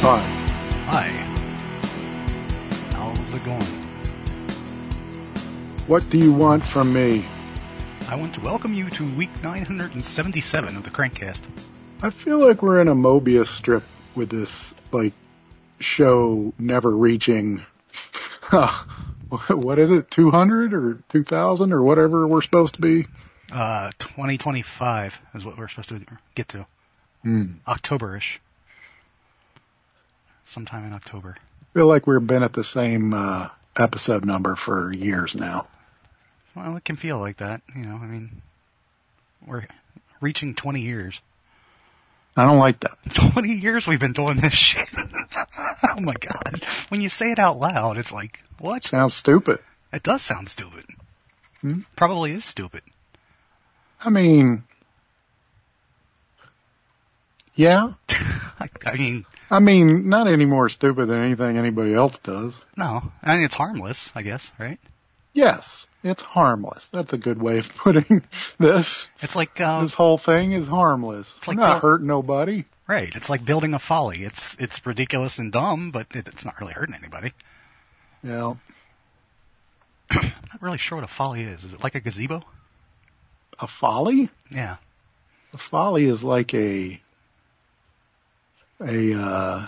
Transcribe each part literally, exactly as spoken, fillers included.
Hi. Hi. How's it going? What do you want from me? I want to welcome you to week nine hundred seventy-seven of the Crankcast. I feel like we're in a Mobius strip with this, like, show never reaching, what is it, two hundred or two thousand or whatever we're supposed to be? Uh, twenty twenty-five is what we're supposed to get to. Mm. October-ish. Sometime in October. I feel like we've been at the same uh, episode number for years now. Well, it can feel like that, you know, I mean, we're reaching twenty years. I don't like that. twenty years we've been doing this shit. Oh my god. When you say it out loud, it's like, what? Sounds stupid. It does sound stupid. Hmm? Probably is stupid. I mean, yeah. I, I mean... I mean, not any more stupid than anything anybody else does. No. I mean, it's harmless, I guess, right? Yes, it's harmless. That's a good way of putting this. It's like... Uh, this whole thing is harmless. It's like not build- hurting nobody. Right. It's like building a folly. It's it's ridiculous and dumb, but it, it's not really hurting anybody. Yeah. I'm not really sure what a folly is. Is it like a gazebo? A folly? Yeah. A folly is like a... a, uh...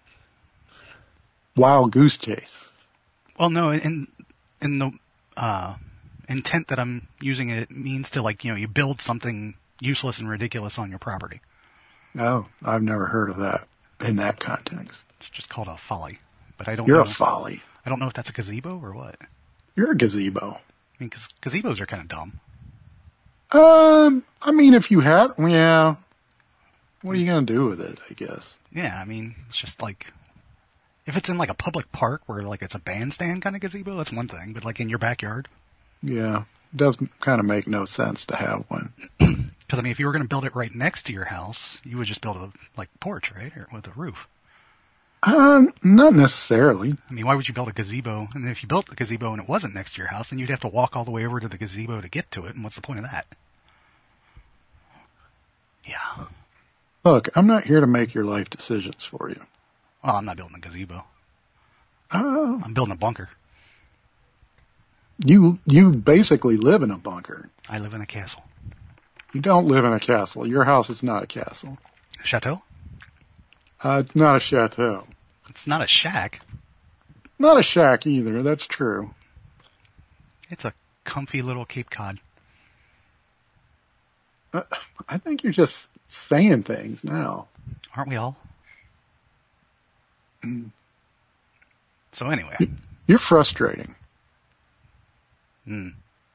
wild goose chase. Well, no, in in the uh, intent that I'm using it, it means to, like, you know, you build something useless and ridiculous on your property. No, I've never heard of that in that context. It's just called a folly. But I don't You're know, a folly. I don't know if that's a gazebo or what. You're a gazebo. I mean, because gazebos are kind of dumb. Um, I mean, if you had, yeah. What are you going to do with it, I guess? Yeah, I mean, it's just like... If it's in, like, a public park where, like, it's a bandstand kind of gazebo, that's one thing. But, like, in your backyard? Yeah. It does kind of make no sense to have one. Because, I mean, if you were going to build it right next to your house, you would just build a, like, porch, right? Or with a roof. Um, not necessarily. I mean, why would you build a gazebo? And if you built a gazebo and it wasn't next to your house, then you'd have to walk all the way over to the gazebo to get to it. And what's the point of that? Yeah. Look, I'm not here to make your life decisions for you. Well, I'm not building a gazebo. Oh. I'm building a bunker. You you basically live in a bunker. I live in a castle. You don't live in a castle. Your house is not a castle. A chateau? Uh, it's not a chateau. It's not a shack. Not a shack either, that's true. It's a comfy little Cape Cod. Uh, I think you're just saying things now. Aren't we all? Mm. So anyway. You're frustrating. Hmm.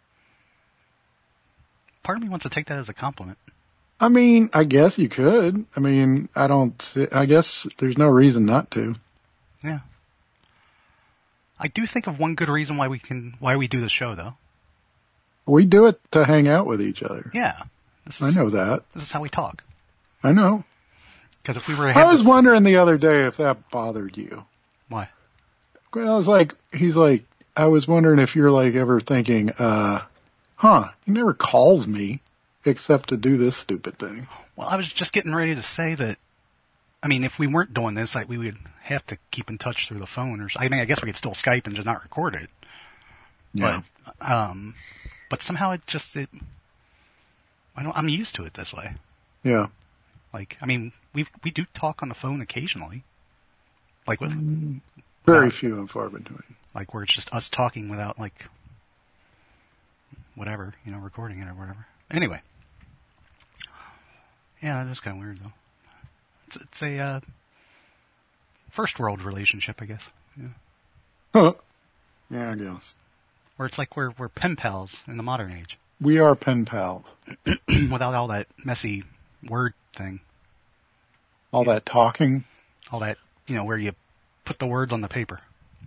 Part of me wants to take that as a compliment. I mean, I guess you could. I mean, I don't, I guess there's no reason not to. Yeah. I do think of one good reason why we can, why we do the show, though. We do it to hang out with each other. Yeah. This is, I know that. This is how we talk. I know. Because if we were to have I was this... wondering the other day if that bothered you. Why? Well, I was like, he's like, I was wondering if you're like ever thinking, uh, huh, he never calls me except to do this stupid thing. Well, I was just getting ready to say that, I mean, if we weren't doing this, like, we would have to keep in touch through the phone or, I mean, I guess we could still Skype and just not record it. Yeah. But, um, but somehow it just, it, I don't, I'm used to it this way. Yeah. Like, I mean, we we do talk on the phone occasionally. Like with... Mm, very without, few and far between. Like where it's just us talking without, like, whatever, you know, recording it or whatever. Anyway. Yeah, that is kind of weird, though. It's, it's a, uh, first world relationship, I guess. Yeah. Huh. Yeah, I guess. Where it's like we're, we're pen pals in the modern age. We are pen pals. Without all that messy word thing. All that talking. All that, you know, where you put the words on the paper.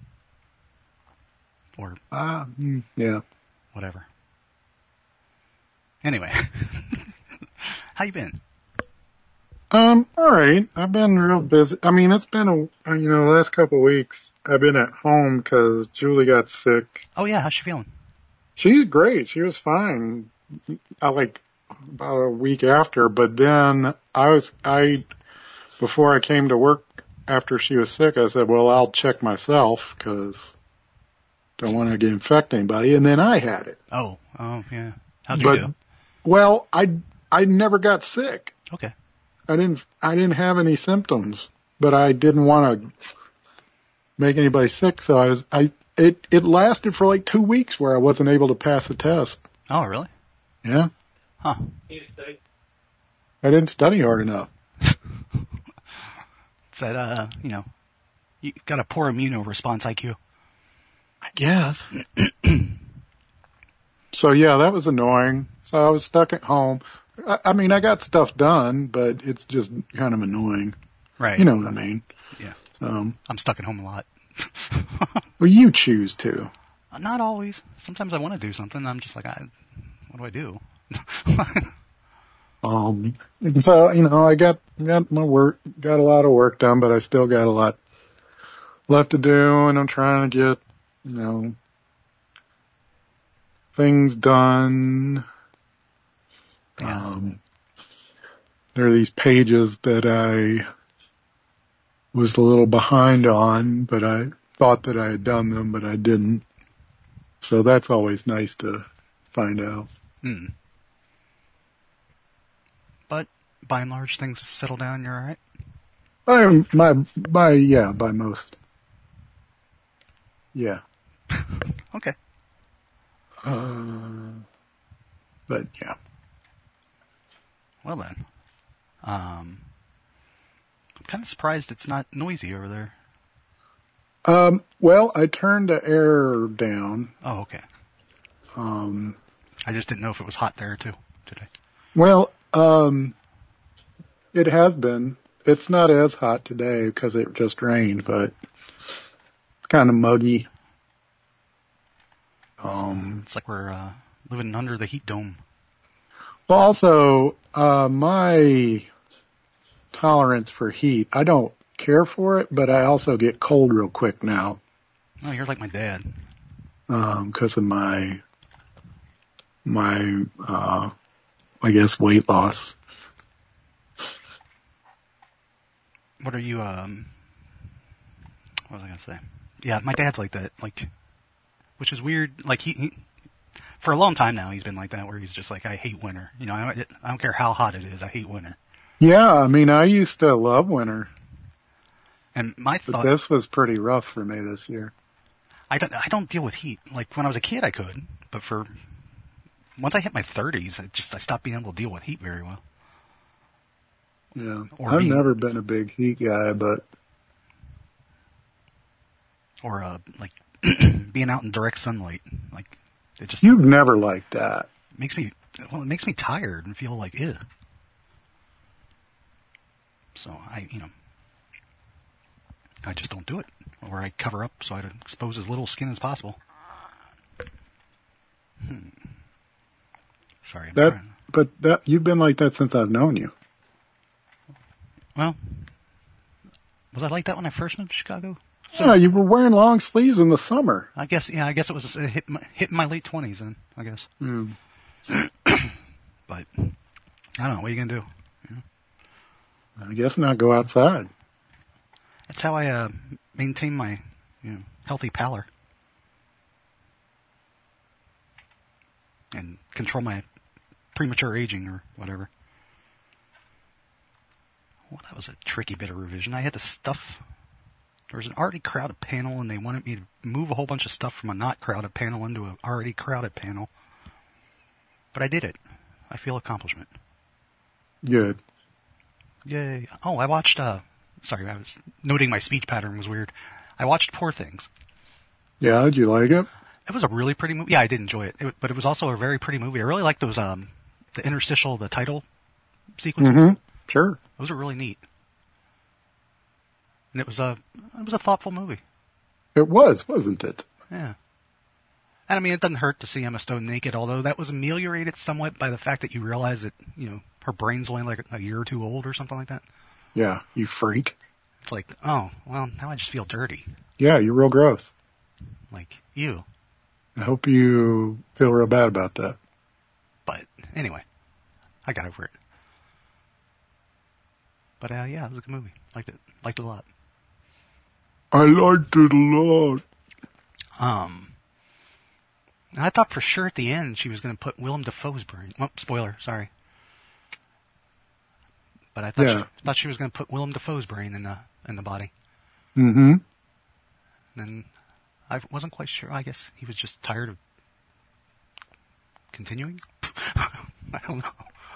Or... Ah, uh, yeah. Whatever. Anyway. How you been? Um, alright. I've been real busy. I mean, it's been a, you know, the last couple of weeks, I've been at home because Julie got sick. Oh yeah, how's she feeling? She's great. She was fine. I like about a week after, but then I was, I, before I came to work after she was sick, I said, well, I'll check myself because don't want to infect anybody. And then I had it. Oh, oh, yeah. How'd you but, do? Well, I, I never got sick. Okay. I didn't, I didn't have any symptoms, but I didn't want to make anybody sick. So I was, I, it, it lasted for like two weeks where I wasn't able to pass the test. Oh, really? Yeah. Huh. I didn't study hard enough. It's that, uh, you know, you got a poor immunoresponse I Q. I guess. So yeah, that was annoying. So I was stuck at home. I, I mean, I got stuff done, but it's just kind of annoying. Right. You know what I mean? Yeah. So, I'm stuck at home a lot. well, you choose to. Not always. Sometimes I want to do something. I'm just like, I, what do I do? um, and so, you know, I got, got my work, got a lot of work done, but I still got a lot left to do, and I'm trying to get, you know, things done. Yeah. Um, there are these pages that I was a little behind on, but I thought that I had done them, but I didn't. So that's always nice to find out. Hmm. But by and large, things settle down. You're all right. By my by yeah by most. Yeah. Okay. Uh, but yeah. Well then, um, I'm kind of surprised it's not noisy over there. Um. Well, I turned the air down. Oh, okay. Um. I just didn't know if it was hot there too today. Well, um, it has been. It's not as hot today because it just rained, but it's kind of muggy. Um, It's like we're uh, living under the heat dome. Well, also, uh, my tolerance for heat, I don't care for it, but I also get cold real quick now. Oh, you're like my dad. Um, 'cause of my, my, uh, I guess weight loss. What are you, um, what was I gonna say? Yeah, my dad's like that, like, which is weird, like he, he for a long time now he's been like that, where he's just like, I hate winter. You know, I, I don't care how hot it is, I hate winter. Yeah, I mean, I used to love winter. And my thought, but this was pretty rough for me this year. I don't, I don't deal with heat. Like when I was a kid I could, but for, once I hit my thirties, I just, I stopped being able to deal with heat very well. Yeah. Or I've being, never been a big heat guy, but. Or, uh, like, being out in direct sunlight. Like, it just. You've never liked that. Makes me, well, it makes me tired and feel like, ew. So I, you know, I just don't do it. Or I cover up so I expose as little skin as possible. Hmm. Sorry, I'm that, trying. But that, you've been like that since I've known you. Well, was I like that when I first moved to Chicago? So, yeah, you were wearing long sleeves in the summer. I guess, yeah, I guess it was it hit my, hit my late twenties then, I guess. Mm. But, I don't know, what are you going to do? You know? I guess not go outside. That's how I uh, maintain my, you know, healthy pallor. And control my premature aging or whatever. Well, that was a tricky bit of revision. I had to stuff. There was an already crowded panel, and they wanted me to move a whole bunch of stuff from a not crowded panel into an already crowded panel. But I did it. I feel accomplishment. Good. Yay. Oh, I watched, uh, sorry, I was noting my speech pattern was weird. I watched Poor Things. Yeah, did you like it? It was a really pretty movie. Yeah, I did enjoy it. it but it was also a very pretty movie. I really liked those, um, the interstitial, the title sequences. Mm-hmm. Sure. Those were really neat. And it was a, it was a thoughtful movie. It was, wasn't it? Yeah. And I mean, it doesn't hurt to see Emma Stone naked, although that was ameliorated somewhat by the fact that you realize that, you know, her brain's only like a year or two old or something like that. Yeah, you freak. It's like, oh, well, now I just feel dirty. Yeah, you're real gross. Like, ew. I hope you feel real bad about that. But anyway, I got over it. But uh, yeah, it was a good movie. Liked it. Liked it a lot. I liked it a lot. Um, I thought for sure at the end she was going to put Willem Dafoe's brain. Well, spoiler, sorry. But I thought Yeah. she, thought she was going to put Willem Dafoe's brain in the in the body. Mm-hmm. And I wasn't quite sure. I guess he was just tired of continuing. I don't know.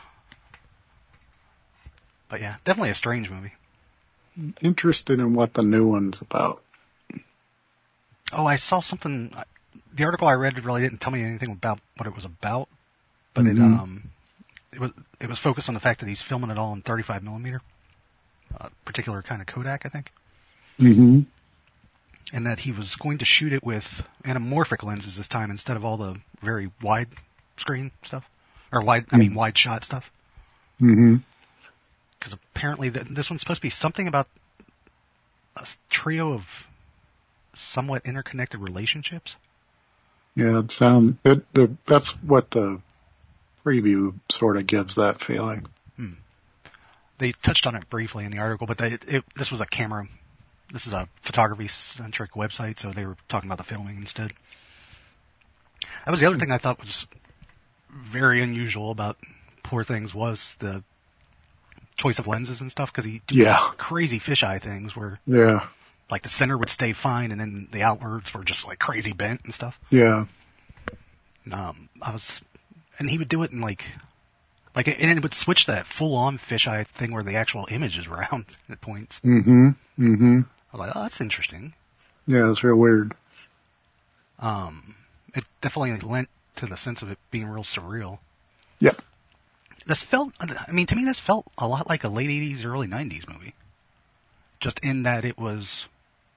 But yeah, definitely a strange movie. Interested in what the new one's about. Oh, I saw something. The article I read really didn't tell me anything about what it was about, but Mm-hmm. it um, it was it was focused on the fact that he's filming it all in thirty-five millimeter, a particular kind of Kodak, I think, Mm-hmm. and that he was going to shoot it with anamorphic lenses this time instead of all the very wide screen stuff, or wide, I mean, wide shot stuff. Mm-hmm. Because apparently th- this one's supposed to be something about a trio of somewhat interconnected relationships. Yeah, it sound it. The, that's what the preview sort of gives that feeling. Hmm. They touched on it briefly in the article, but they, it, it, this was a camera. This is a photography-centric website, so they were talking about the filming instead. That was the other thing I thought was very unusual about Poor Things was the choice of lenses and stuff, because he do Yeah. these crazy fisheye things where Yeah, like the center would stay fine and then the outwards were just like crazy bent and stuff. yeah, Um, I was, and he would do it in like, like, and it would switch that full-on fisheye thing where the actual image is round at points. mm-hmm, mm-hmm. I was like, oh, that's interesting. Yeah, it's real weird. Um, it definitely lent to the sense of it being real surreal. Yep. This felt, I mean, to me, this felt a lot like a late eighties, early nineties movie. Just in that it was,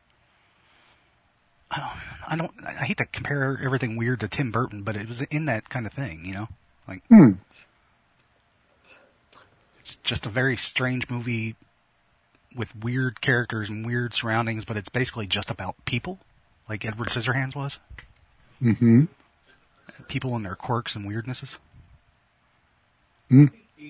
I don't, I hate to compare everything weird to Tim Burton, but it was in that kind of thing, you know? Like, Hmm. it's just a very strange movie with weird characters and weird surroundings, but it's basically just about people, like Edward Scissorhands was. Mm-hmm. People and their quirks and weirdnesses. Hmm.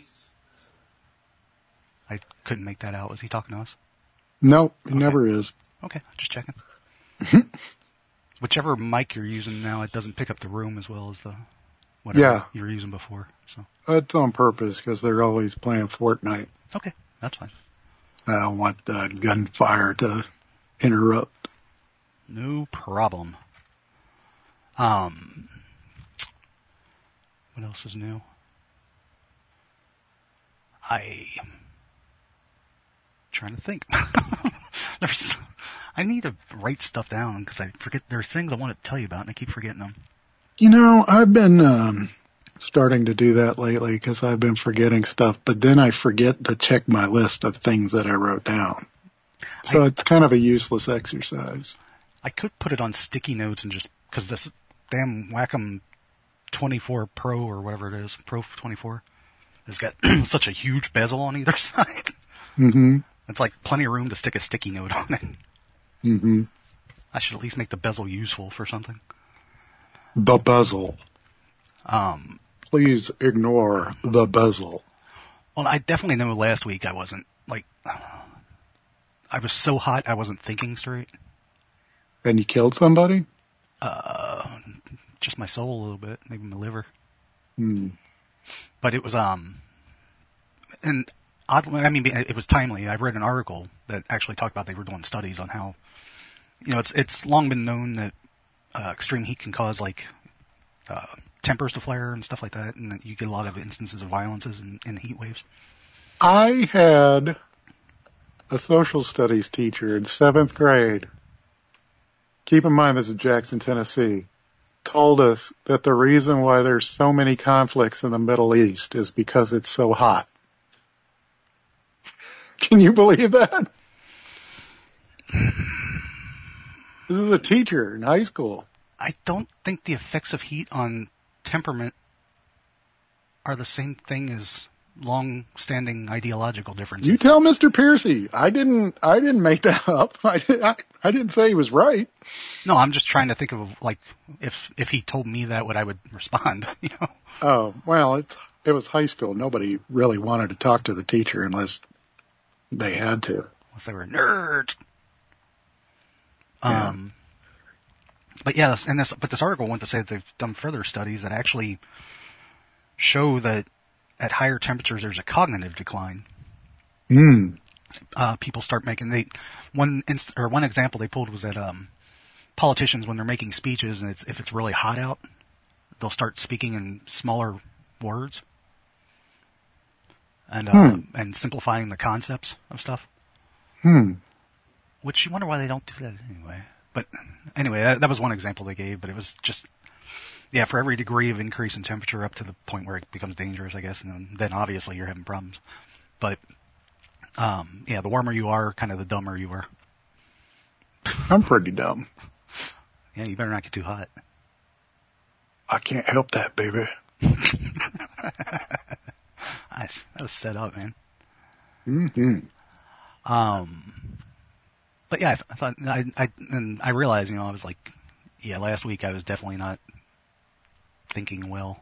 I couldn't make that out. Was he talking to us? No, it Okay. never is. Okay, just checking. Whichever mic you're using now, it doesn't pick up the room as well as the whatever Yeah. you were using before. So It's on purpose because they're always playing Fortnite. okay, that's fine. I don't want the gunfire to interrupt. No problem. Um, what else is new? I trying to think. There's, I need to write stuff down because I forget. There's things I want to tell you about, and I keep forgetting them. You know, I've been um, starting to do that lately because I've been forgetting stuff, but then I forget to check my list of things that I wrote down. So I- it's kind of a useless exercise. I could put it on sticky notes and just because this damn Wacom twenty-four Pro or whatever it is, Pro twenty-four, has got such a huge bezel on either side. Mm-hmm. It's like plenty of room to stick a sticky note on it. Mm-hmm. I should at least make the bezel useful for something. The bezel. Um, Please ignore the bezel. well, I definitely know last week I wasn't, like, I was so hot I wasn't thinking straight. And you killed somebody? Uh, just my soul a little bit, maybe my liver. Hmm. But it was, um, and oddly, I mean, it was timely. I read an article that actually talked about they were doing studies on how, you know, it's it's long been known that uh, extreme heat can cause like uh, tempers to flare and stuff like that, and that you get a lot of instances of violences in, in heat waves. I had a social studies teacher in seventh grade. Keep in mind this is Jackson, Tennessee. Told us that the reason why there's so many conflicts in the Middle East is because it's so hot. Can you believe that? This is a teacher in high school. I don't think the effects of heat on temperament are the same thing as long-standing ideological differences. You tell Mister Piercy. I didn't. I didn't make that up. I, I, I didn't say he was right. No, I'm just trying to think of like if if he told me that, what I would respond. You know. Oh well, it's it was high school. Nobody really wanted to talk to the teacher unless they had to. Unless they were nerds. Um, yeah. But yeah, and this, but this article went to say that they've done further studies that actually show that at higher temperatures there's a cognitive decline. Mm. Uh, people start making they one inst, or one example they pulled was that um, politicians, when they're making speeches and it's if it's really hot out, they'll start speaking in smaller words and uh, hmm. and simplifying the concepts of stuff. Hmm. Which you wonder why they don't do that anyway. But anyway, that, that was one example they gave. But it was just yeah, for every degree of increase in temperature up to the point where it becomes dangerous, I guess, and then, then obviously you're having problems. But Um, yeah, the warmer you are, kind of the dumber you are. I'm pretty dumb. Yeah, you better not get too hot. I can't help that, baby. Nice. That was set up, man. Mm-hmm. Um, but yeah, I, I thought, I, I, and I realized, you know, I was like, yeah, last week I was definitely not thinking well.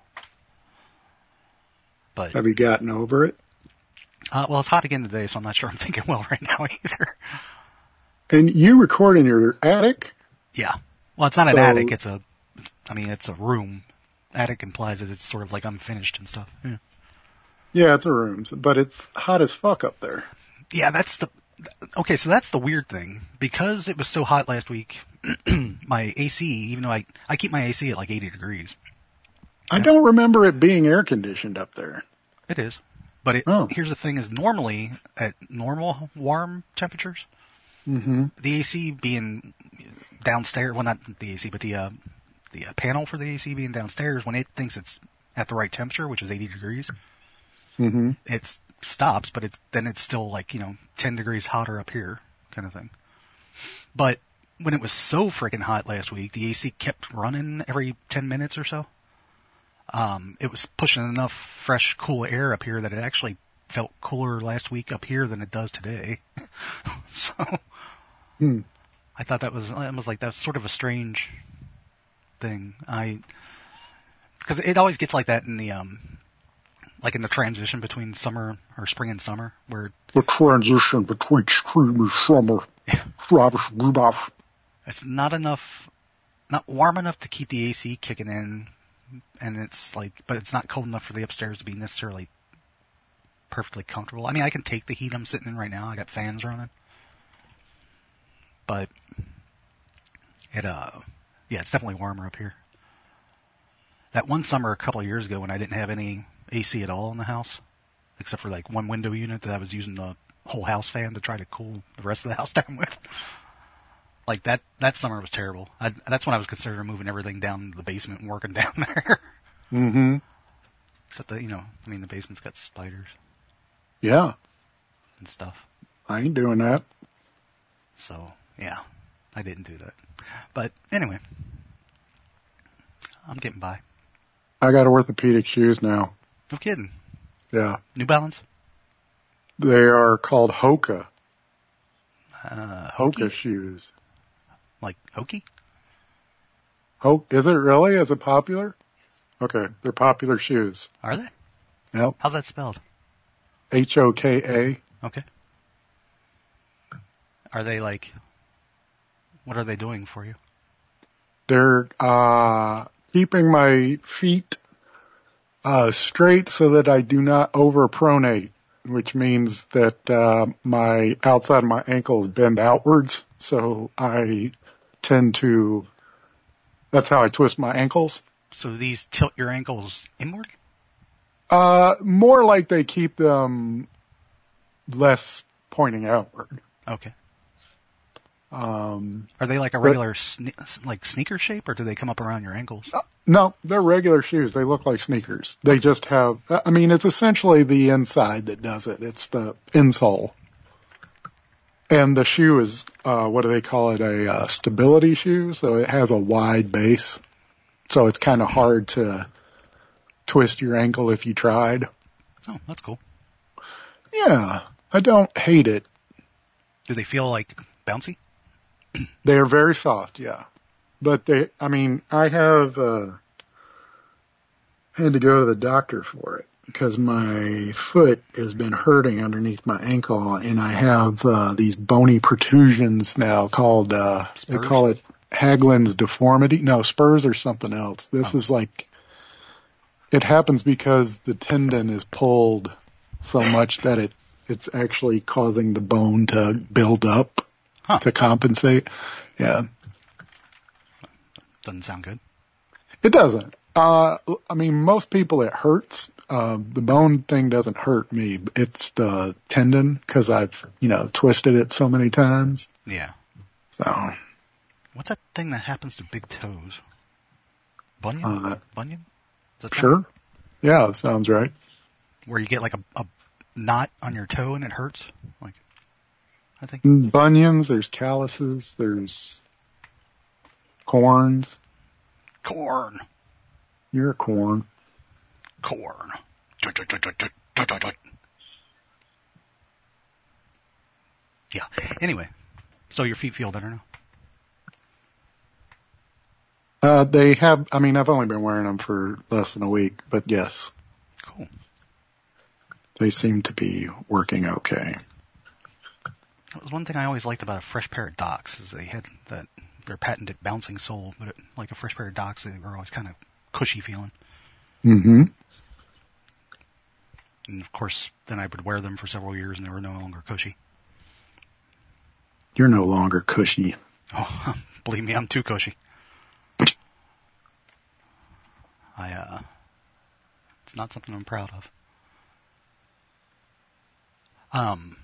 But have you gotten over it? Uh, well, it's hot again today, so I'm not sure I'm thinking well right now either. And you record in your attic? Yeah. Well, it's not so, an attic. It's a, it's, I mean, it's a room. Attic implies that it's sort of like unfinished and stuff. Yeah. Yeah, it's a room, but it's hot as fuck up there. Yeah, that's the, okay, so that's the weird thing. Because it was so hot last week, my A C, even though I, I keep my A C at like eighty degrees. I don't remember it being air conditioned up there. It is. But it, oh. here's the thing is normally at normal warm temperatures, mm-hmm. the A C being downstairs, well not the A C, but the, uh, the uh, panel for the A C being downstairs, when it thinks it's at the right temperature, which is eighty degrees, mm-hmm. it stops, but it, then it's still like, you know, ten degrees hotter up here kind of thing. But when it was so freaking hot last week, the A C kept running every ten minutes or so. Um, it was pushing enough fresh, cool air up here that it actually felt cooler last week up here than it does today. so, hmm. I thought that was, I was like, that's sort of a strange thing. I, cause it always gets like that in the, um, like in the transition between summer or spring and summer where. The transition between spring and summer. Yeah. It's not enough, not warm enough to keep the A C kicking in. And it's like, but it's not cold enough for the upstairs to be necessarily perfectly comfortable. I mean, I can take the heat I'm sitting in right now. I got fans running. But it, uh, yeah, it's definitely warmer up here. That one summer a couple of years ago when I didn't have any A C at all in the house, except for like one window unit that I was using the whole house fan to try to cool the rest of the house down with. Like that, that summer was terrible. I, that's when I was considering moving everything down to the basement and working down there. Mm-hmm. Except that, you know, I mean, the basement's got spiders. Yeah. And stuff. I ain't doing that. So, yeah, I didn't do that. But anyway, I'm getting by. I got orthopedic shoes now. No kidding. Yeah. New Balance? They are called Hoka. Uh, Hoka shoes. Like Hokey? Ho- is it really? Is it popular? Okay, they're popular shoes. Are they? Yep. How's that spelled? H O K A. Okay. Are they like, what are they doing for you? They're uh keeping my feet uh straight so that I do not overpronate, which means that uh my outside of my ankles bend outwards, so I tend to, that's how I twist my ankles. So these tilt your ankles inward? Uh, more like they keep them less pointing outward. Okay. Um, Are they like a regular sne- like sneaker shape, or do they come up around your ankles? uh, no, they're regular shoes. They look like sneakers. They just have, I mean, it's essentially the inside that does it. It's the insole. And the shoe is, uh, what do they call it? A uh, stability shoe. So it has a wide base. So it's kind of hard to twist your ankle if you tried. Oh, that's cool. Yeah, I don't hate it. Do they feel like bouncy? They are very soft, yeah. But they, I mean, I have, uh, had to go to the doctor for it. because my foot has been hurting underneath my ankle, and I have uh, these bony protrusions now called, uh, they call it Haglund's deformity. No, spurs or something else. This oh. is like, it happens because the tendon is pulled so much that it it's actually causing the bone to build up huh. to compensate. Yeah. Doesn't sound good. It doesn't. Uh, I mean, most people it hurts. Uh, the bone thing doesn't hurt me. It's the tendon because I've, you know, twisted it so many times. Yeah. So. What's that thing that happens to big toes? Bunion? Uh, Bunion? Sure. Yeah, that sounds right. Where you get like a, a knot on your toe and it hurts? Like, I think. Bunions, there's calluses, there's corns. Corn. You're a corn. Corn. Yeah. Anyway, so your feet feel better now? Uh, they have, I mean, I've only been wearing them for less than a week, but yes. Cool. They seem to be working okay. That was one thing I always liked about a fresh pair of Docs, is they had that, their patented bouncing sole, but it, like a fresh pair of Docs, they were always kind of cushy feeling. Mm-hmm. And of course, then I would wear them for several years and they were no longer cushy. You're no longer cushy. Oh, believe me, I'm too cushy. I, uh, it's not something I'm proud of. Um,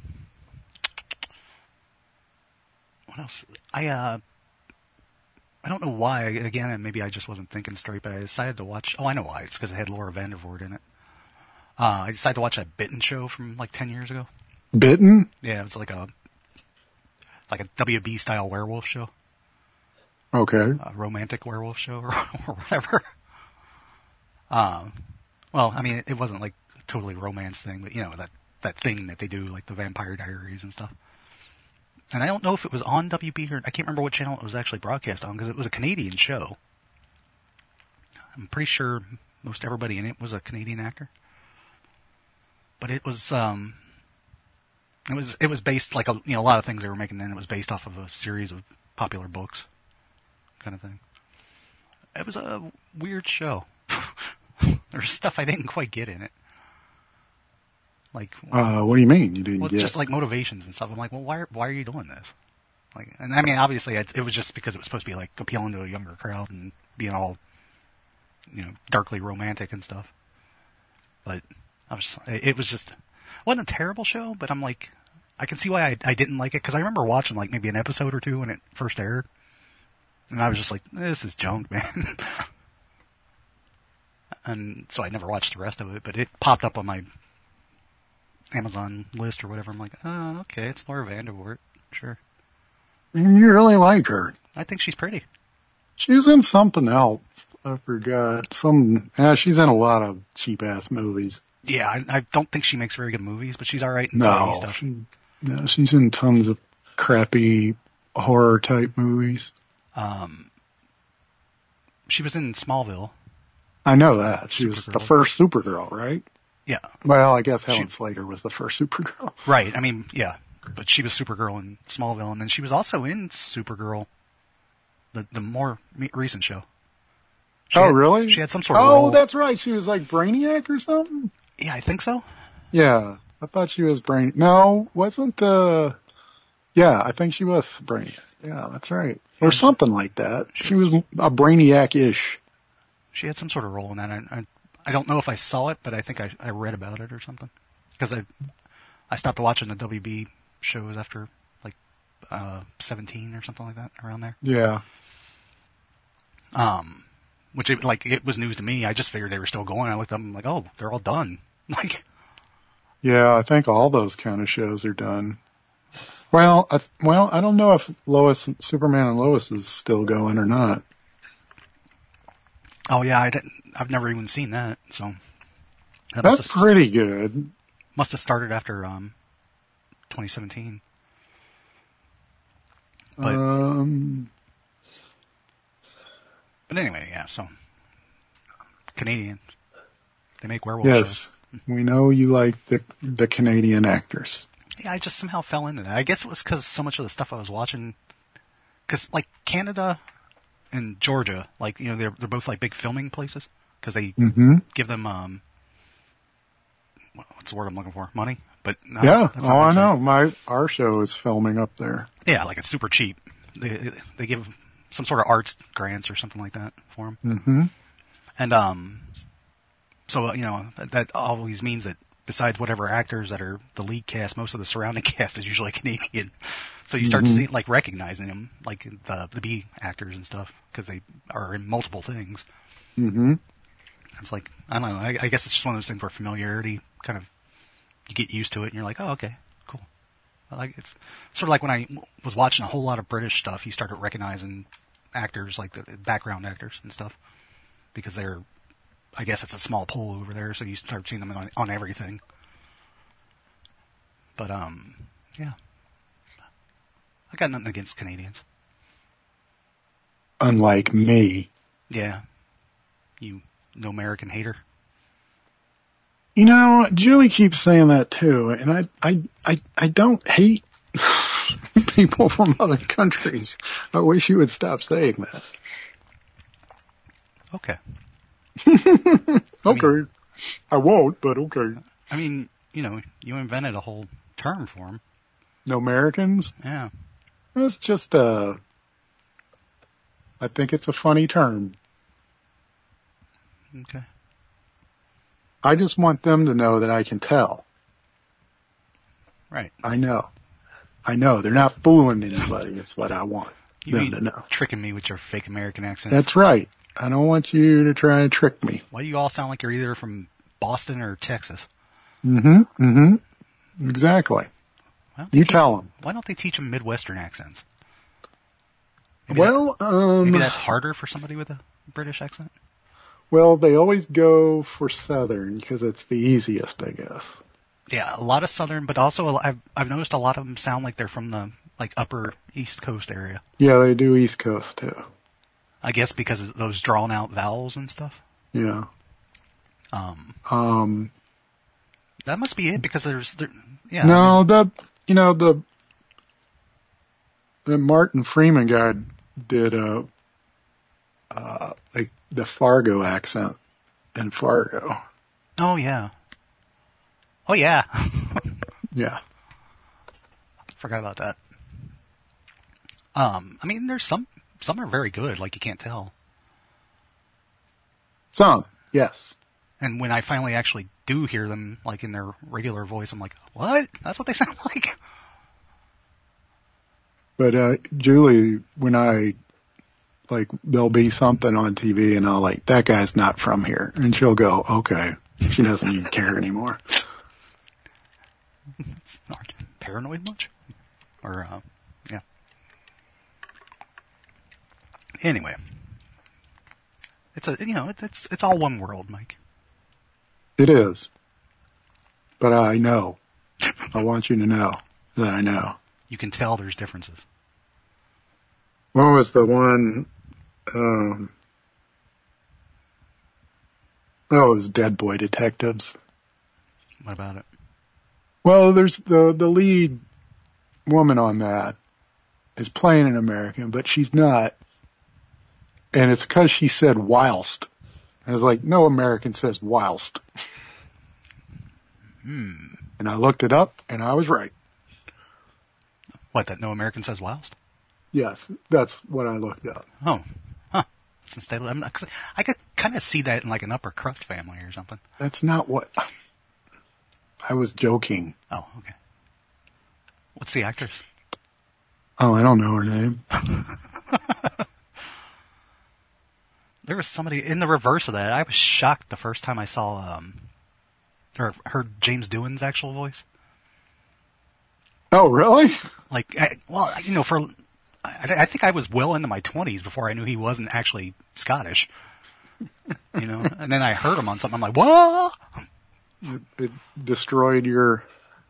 what else? I, uh, I don't know why, again, and maybe I just wasn't thinking straight, but I decided to watch, oh, I know why, it's because it had Laura Vandervoort in it. Uh, I decided to watch that Bitten show from like ten years ago. Bitten? Yeah, it was like a, like a W B style werewolf show. Okay. A romantic werewolf show or, or whatever. Um, well, I mean, it, it wasn't like a totally romance thing, but you know, that, that thing that they do, like the Vampire Diaries and stuff. And I don't know if it was on W B or, I can't remember what channel it was actually broadcast on, because it was a Canadian show. I'm pretty sure most everybody in it was a Canadian actor. But it was, um, it was, it was based, like, a, you know, a lot of things they were making then, it was based off of a series of popular books, kind of thing. It was a weird show. There was stuff I didn't quite get in it. Like, uh, what do you mean you didn't well, get? Just like motivations and stuff. I'm like, well, why, why are you doing this? Like, and I mean, obviously, it, it was just because it was supposed to be like appealing to a younger crowd and being all, you know, darkly romantic and stuff. But I was just, it was just, it wasn't a terrible show, but I'm like, I can see why I, I didn't like it, because I remember watching like maybe an episode or two when it first aired, and I was just like, this is junk, man. And so I never watched the rest of it, but it popped up on my Amazon list or whatever. I'm like, oh, okay, it's Laura Vandervoort, sure. You really like her. I think she's pretty. She was in something else. I forgot. Some, ah, she's in a lot of cheap-ass movies. Yeah, I, I don't think she makes very good movies, but she's alright in no, stuff. She, no, she's in tons of crappy horror-type movies. Um, she was in Smallville. I know that. She was Supergirl. the first Supergirl, right? Yeah. Well, I guess Helen she, Slater was the first Supergirl. Right, I mean, yeah. But she was Supergirl in Smallville, and then she was also in Supergirl, the the more recent show. She oh, had, really? She had some sort of Oh, role. that's right. She was like Brainiac or something? Yeah, I think so. Yeah, I thought she was Brain. No, wasn't the... Yeah, I think she was Brainiac. Yeah, that's right. Or something like that. She, she was a Brainiac-ish. She had some sort of role in that. I, I, I don't know if I saw it, but I think I, I read about it or something. Because I I stopped watching the W B shows after, like, uh, seventeen or something like that, around there. Yeah. Um, which, it, like, it was news to me. I just figured they were still going. I looked up and I'm like, oh, they're all done. Like... Yeah, I think all those kind of shows are done. Well, I, well, I don't know if Lois, Superman and Lois is still going or not. Oh yeah, I didn't, I've never even seen that, so. That That's pretty good. Must have started after, um, twenty seventeen. But, um. But anyway, yeah, so. Canadian. They make werewolf shows. Yes, we know you like the the Canadian actors. Yeah, I just somehow fell into that. I guess it was because so much of the stuff I was watching, because like Canada and Georgia, like you know, they're they're both like big filming places because they Mm-hmm. give them um, what's the word I'm looking for? Money, but no, Yeah. that's Oh, not what I I'm saying. know. My our show is filming up there. Yeah, like it's super cheap. They they give some sort of arts grants or something like that for them, Mm-hmm. and um, so uh, you know that, that always means that besides whatever actors that are the lead cast, most of the surrounding cast is usually Canadian. So you start Mhm. seeing like recognizing them, like the the B actors and stuff, because they are in multiple things. Mm-hmm. It's like I don't know. I, I guess it's just one of those things where familiarity kind of you get used to it, and you're like, oh, okay, cool. I like it's sort of like when I was watching a whole lot of British stuff. You started recognizing actors, like the background actors and stuff, because they're, I guess it's a small pool over there, so you start seeing them on, on everything. But um, yeah, I got nothing against Canadians. Unlike me. Yeah, you no American hater. You know, Julie keeps saying that too, and I, I, I, I don't hate people from other countries. I wish you would stop saying that. Okay. Okay. mean- I won't, but okay. I mean, you know, you invented a whole term for them. No Americans? Yeah. It's just uh I think it's a funny term. Okay. I just want them to know that I can tell. Right. I know. I know. They're not fooling anybody. It's what I want You them mean to know. tricking me with your fake American accents. That's right. I don't want you to try and trick me. Why do you all sound like you're either from Boston or Texas? Mm-hmm. Mm-hmm. Exactly. Why don't they You teach- tell them. Why don't they teach them Midwestern accents? Maybe Well, that, um, maybe that's harder for somebody with a British accent. well, they always go for Southern because it's the easiest, I guess. Yeah, a lot of Southern, but also a lo- I've I've noticed a lot of them sound like they're from the like upper East Coast area. Yeah, they do East Coast too. I guess because of those drawn out vowels and stuff. Yeah. Um, Um, that must be it because there's there, yeah. no, I mean, the, you know, the, the Martin Freeman guy did, uh, uh, like the Fargo accent in Fargo. oh yeah. Oh yeah. Yeah. Forgot about that. Um, I mean, there's some some are very good, like you can't tell. Some, yes. And when I finally actually do hear them, like in their regular voice, I'm like, what? That's what they sound like? But, uh, Julie, when I, like, there'll be something on T V and I'll like, that guy's not from here. And she'll go, okay. She doesn't even care anymore. Aren't you paranoid much? Or, uh, yeah. Anyway. It's a, you know, it's, it's, it's all one world, Mike. It is. But I know. I want you to know that I know. You can tell there's differences. What was the one, um, oh, it was Dead Boy Detectives. What about it? Well, there's the, the lead woman on that is playing an American, but she's not. And it's because she said whilst. I was like, no American says whilst. Hmm. And I looked it up and I was right. What, that no American says whilst? Yes, that's what I looked up. Oh. Huh. Since they, I'm not, 'cause I could kind of see that in like an upper crust family or something. That's not what I was joking. Oh, okay. What's the actress? Oh, I don't know her name. There was somebody in the reverse of that. I was shocked the first time I saw, um, or heard James Doohan's actual voice. Oh, really? Like, I, well, you know, for, I, I think I was well into my twenties before I knew he wasn't actually Scottish. You know, and then I heard him on something. I'm like, what? It, it destroyed your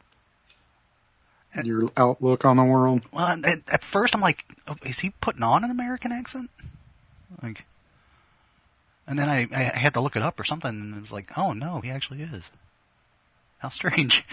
your outlook on the world. Well, at, at first I'm like, oh, is he putting on an American accent? Like, And then I, I had to look it up or something, and it was like, oh no, he actually is. How strange.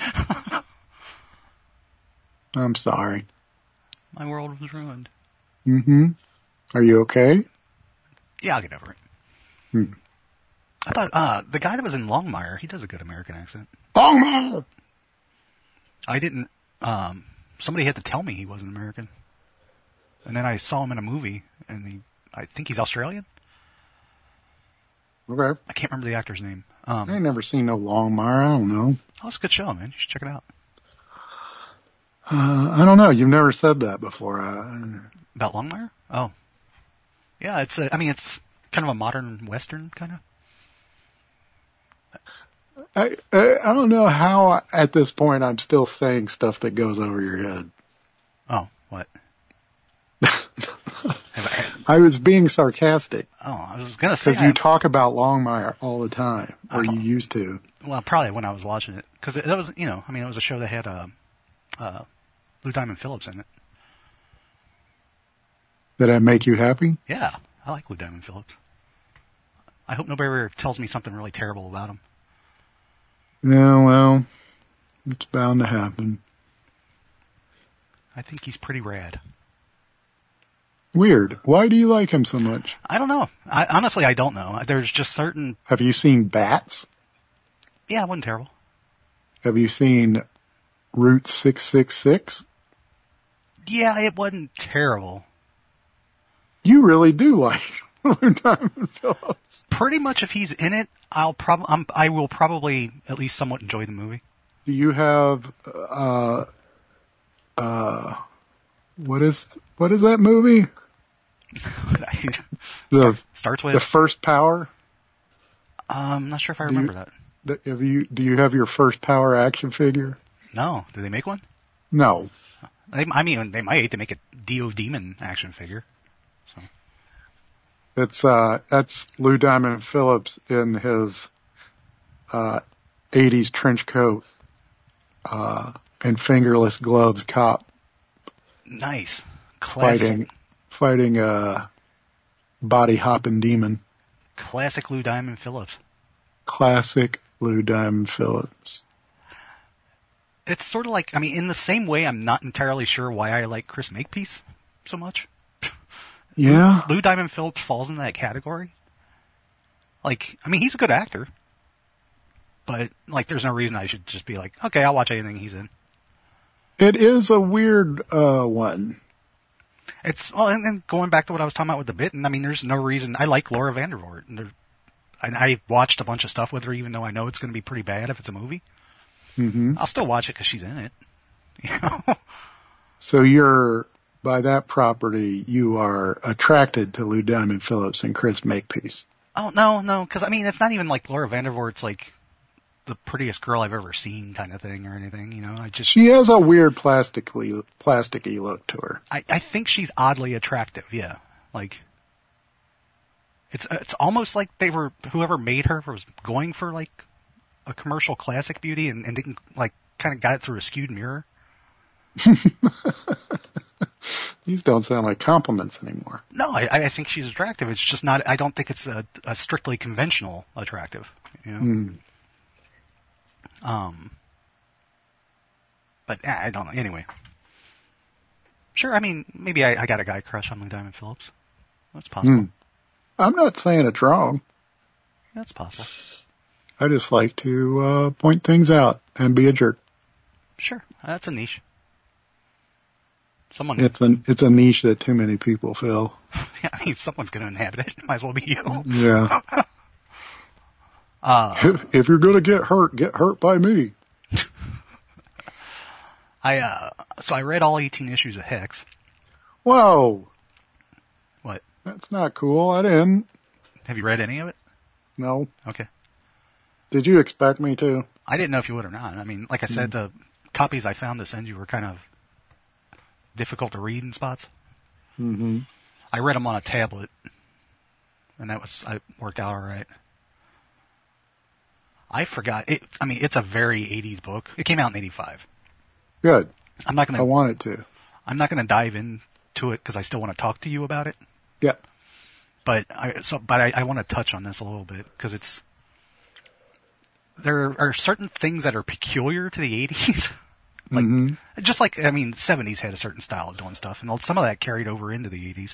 I'm sorry. My world was ruined. Mm-hmm. Are you okay? Yeah, I'll get over it. Hmm. I thought, uh, the guy that was in Longmire, he does a good American accent. Longmire! I didn't, um, somebody had to tell me he wasn't American. And then I saw him in a movie, and he, I think he's Australian? Okay. I can't remember the actor's name. Um, I ain't never seen no Longmire. I don't know. Oh, it's a good show, man. You should check it out. Uh, I don't know. You've never said that before. Uh, About Longmire? Oh. Yeah, it's a, I mean, it's kind of a modern Western, kind of. I, I I don't know how at this point I'm still saying stuff that goes over your head. Oh, what? I, I was being sarcastic. oh, I was going to say. Because you talk about Longmire all the time, or Uh-huh. you used to. Well, probably when I was watching it. Because that was, you know, I mean, it was a show that had uh, uh, Lou Diamond Phillips in it. Did that make you happy? Yeah, I like Lou Diamond Phillips. I hope nobody ever tells me something really terrible about him. Yeah, well, it's bound to happen. I think he's pretty rad. Weird. Why do you like him so much? I don't know. I, honestly, I don't know. There's just certain... Have you seen Bats? Yeah, it wasn't terrible. Have you seen Route six six six? Yeah, it wasn't terrible. You really do like Lou Diamond Phillips. Pretty much if he's in it, I'll prob- I'm, I will probably at least somewhat enjoy the movie. Do you have, uh, uh, what is, what is that movie? The, Starts the with... First Power? Um, I'm not sure if I Do you- remember that. The- Have you, do you have your First Power action figure? No. Did they make one? No. They, I mean, they might. They make a Dio Demon action figure. So. It's, uh, that's Lou Diamond Phillips in his, uh, eighties trench coat, uh, and fingerless gloves cop Nice. Classic. fighting, fighting a body hopping demon. Classic Lou Diamond Phillips. Classic Lou Diamond Phillips. It's sort of like, I mean, in the same way, I'm not entirely sure why I like Chris Makepeace so much. Yeah. Lou Diamond Phillips falls in that category. Like, I mean, he's a good actor. But, like, there's no reason I should just be like, okay, I'll watch anything he's in. It is a weird, uh, one. It's, well, and, and going back to what I was talking about with the Bitten, I mean, there's no reason, I like Laura Vandervoort. And there, and I watched a bunch of stuff with her, even though I know it's going to be pretty bad if it's a movie. Mm-hmm. I'll still watch it because she's in it. You know? So you're, by that property, you are attracted to Lou Diamond Phillips and Chris Makepeace. Oh, no, no, because, I mean, it's not even like Laura Vandervoort's, like, the prettiest girl I've ever seen kind of thing or anything, you know? I just... She has a weird plastically, plasticky look to her. I, I think she's oddly attractive, yeah. Like, it's it's almost like they were, whoever made her was going for, like, a commercial classic beauty and, and didn't, like, kind of got it through a skewed mirror. These don't sound like compliments anymore. No, I, I think she's attractive. It's just not, I don't think it's a, a strictly conventional attractive, you know? Mm. Um, but eh, I don't know. Anyway. Sure, I mean, maybe I, I got a guy crush on Lou Diamond Phillips. That's possible. Mm. I'm not saying it's wrong. That's possible. I just like to uh, point things out and be a jerk. Sure, that's a niche. Someone, It's a it's a niche that too many people fill. yeah, I mean, someone's going to inhabit it. Might as well be you. Yeah. Uh, if, if you're gonna get hurt, get hurt by me. I uh, so I read all eighteen issues of Hex. Whoa, What? that's not cool. I didn't. Have you read any of it? No. Okay. Did you expect me to? I didn't know if you would or not. I mean, like I said, the copies I found to send you were kind of difficult to read in spots. Mm-hmm. I read them on a tablet, and that was I worked out all right. I forgot. It, I mean, it's a very eighties book. It came out in eighty-five. Good. I'm not gonna. I wanted to. I'm not gonna dive into it because I still want to talk to you about it. Yeah. But I so but I, I want to touch on this a little bit because it's there are certain things that are peculiar to the eighties. Like, mm-hmm. just like, I mean, seventies had a certain style of doing stuff, and some of that carried over into the eighties.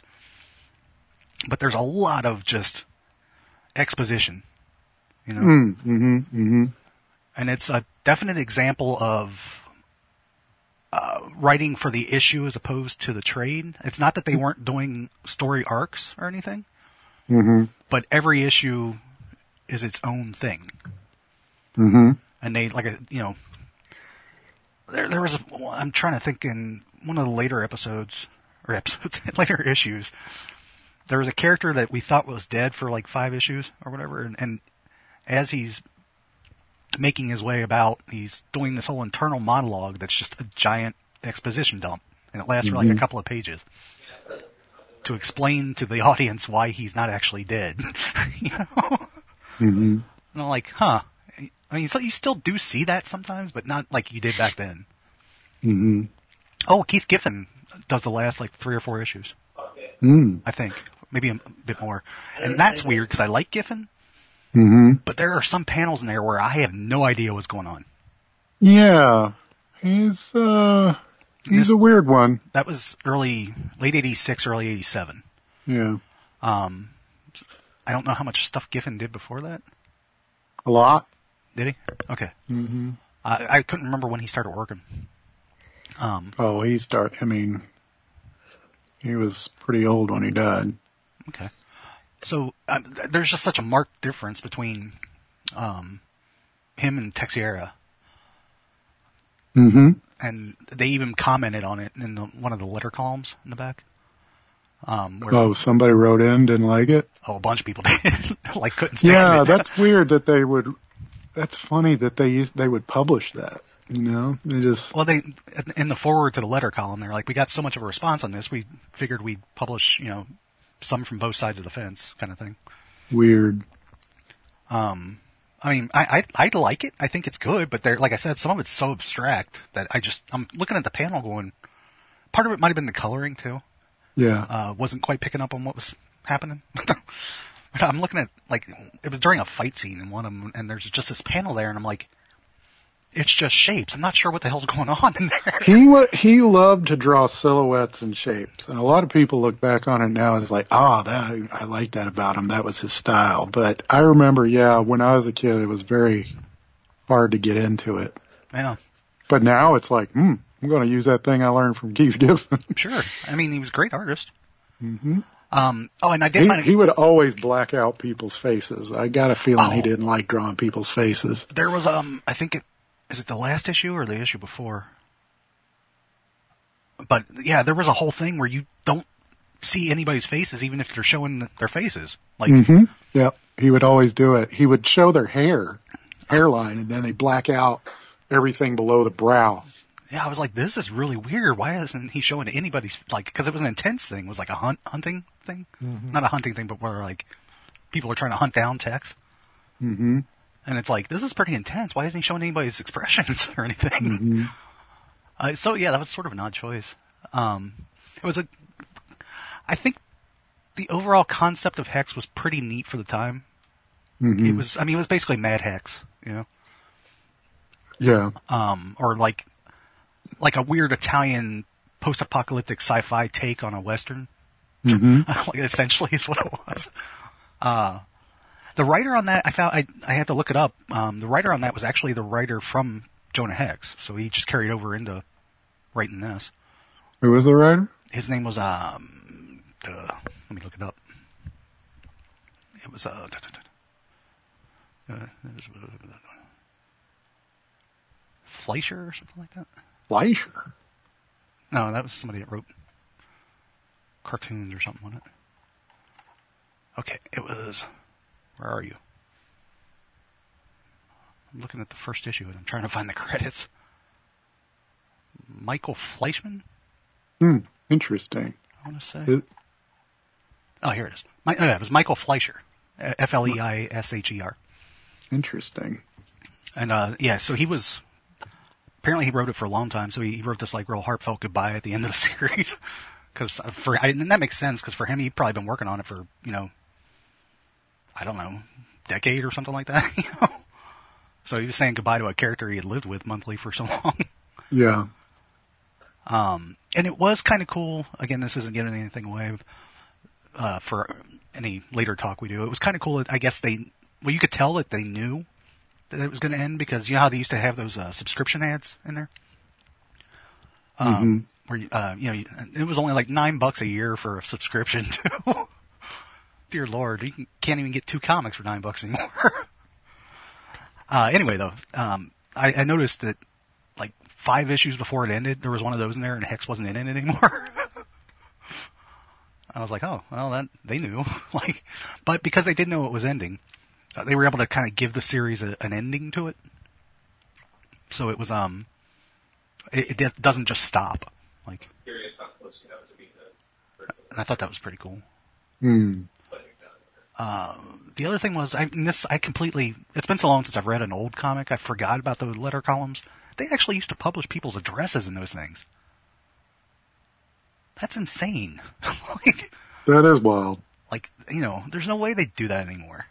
But there's a lot of just exposition, you know? Mm-hmm. Mm-hmm. And it's a definite example of uh, writing for the issue as opposed to the trade. It's not that they weren't doing story arcs or anything, mm-hmm. but every issue is its own thing. Mm-hmm. And they, like, a, you know, there there was, a, I'm trying to think in one of the later episodes, or episodes, later issues, there was a character that we thought was dead for like five issues or whatever, and, and as he's making his way about, he's doing this whole internal monologue that's just a giant exposition dump, and it lasts mm-hmm. for like a couple of pages to explain to the audience why he's not actually dead. You know? Mm-hmm. And I'm like, huh. I mean, so you still do see that sometimes, but not like you did back then. Mm-hmm. Oh, Keith Giffen does the last like three or four issues. Mm. I think. Maybe a bit more. And that's weird because I like Giffen, mm-hmm. but there are some panels in there where I have no idea what's going on. Yeah. He's, uh, he's this, a weird one. That was early, late eighty-six, early eighty-seven. Yeah. Um, I don't know how much stuff Giffen did before that. A lot. Did he? Okay. Mm-hmm. I, I couldn't remember when he started working. Um, oh, he started, I mean, he was pretty old when he died. Okay. So, uh, there's just such a marked difference between, um, him and Texiera. Mm-hmm. And they even commented on it in the, one of the letter columns in the back. Um, where, oh, somebody wrote in, didn't like it? Oh, a bunch of people did. Like, couldn't stand yeah, it. Yeah, that's weird that they would, that's funny that they used, they would publish that. You know, they just... Well, they, in the forward to the letter column, they're like, we got so much of a response on this, we figured we'd publish, you know, some from both sides of the fence, kind of thing. Weird. Um, I mean, I, I, I like it. I think it's good, but they're, like I said, some of it's so abstract that I just, I'm looking at the panel going, part of it might have been the coloring too. Yeah. Uh, wasn't quite picking up on what was happening. I'm looking at, like, it was during a fight scene in one of them, and there's just this panel there, and I'm like, it's just shapes. I'm not sure what the hell's going on in there. He w- he loved to draw silhouettes and shapes, and a lot of people look back on it now as like, ah, oh, that I like that about him. That was his style. But I remember, yeah, when I was a kid, it was very hard to get into it. Yeah. But now it's like, hmm, I'm going to use that thing I learned from Keith Giffen. Sure. I mean, he was a great artist. Mm-hmm. Um, oh, and I did he, find it. He would always black out people's faces. I got a feeling oh. he didn't like drawing people's faces. There was, um, I think it, is it the last issue or the issue before? But yeah, there was a whole thing where you don't see anybody's faces, even if they're showing their faces. Like, mm-hmm. Yeah, he would always do it. He would show their hair, hairline, and then they black out everything below the brow. Yeah, I was like, this is really weird. Why isn't he showing anybody's, like, because it was an intense thing. It was like a hunt, hunting thing. Mm-hmm. Not a hunting thing, but where, like, people are trying to hunt down Tex. Mm-hmm. And it's like, this is pretty intense. Why isn't he showing anybody's expressions or anything? Mm-hmm. Uh, so, yeah, that was sort of an odd choice. Um, it was a, I think the overall concept of Hex was pretty neat for the time. Mm-hmm. It was, I mean, it was basically Mad Hex, you know? Yeah. Um, or like, like a weird Italian post-apocalyptic sci-fi take on a Western. Mm-hmm. Like, essentially is what it was. Uh, the writer on that, I found, I, I had to look it up. Um, the writer on that was actually the writer from Jonah Hex. So he just carried over into writing this. Who was the writer? His name was, um, uh, let me look it up. It was, uh, uh Fleischer or something like that. Fleischer? No, that was somebody that wrote cartoons or something, wasn't it? Okay, it was, where are you? I'm looking at the first issue and I'm trying to find the credits. Michael Fleischman? Hmm, interesting. I want to say. It, oh, here it is. My, oh, yeah, it was Michael Fleischer. F L E I S H E R. Interesting. And, uh, yeah, so he was, apparently he wrote it for a long time, so he, he wrote this, like, real heartfelt goodbye at the end of the series. Because for, I, and that makes sense, because for him, he'd probably been working on it for, you know, I don't know, decade or something like that. You know? So he was saying goodbye to a character he had lived with monthly for so long. Yeah. Um, and it was kind of cool. Again, this isn't giving anything away uh, for any later talk we do. It was kind of cool. I guess they, well, you could tell that they knew that it was going to end because you know how they used to have those uh, subscription ads in there? Um, mm-hmm. Where, uh, you know, it was only like nine bucks a year for a subscription to, dear Lord, you can, can't even get two comics for nine bucks anymore. uh, anyway, though, um, I, I noticed that like five issues before it ended, there was one of those in there and Hex wasn't in it anymore. I was like, oh, well, that, they knew. like, but because they did know it was ending, uh, they were able to kind of give the series a, an ending to it. So it was, um, it, it doesn't just stop. Like, and I thought that was pretty cool. Hmm. Uh, the other thing was, I, and this, I completely, it's been so long since I've read an old comic, I forgot about the letter columns. They actually used to publish people's addresses in those things. That's insane. like, that is wild. Like, you know, there's no way they'd do that anymore.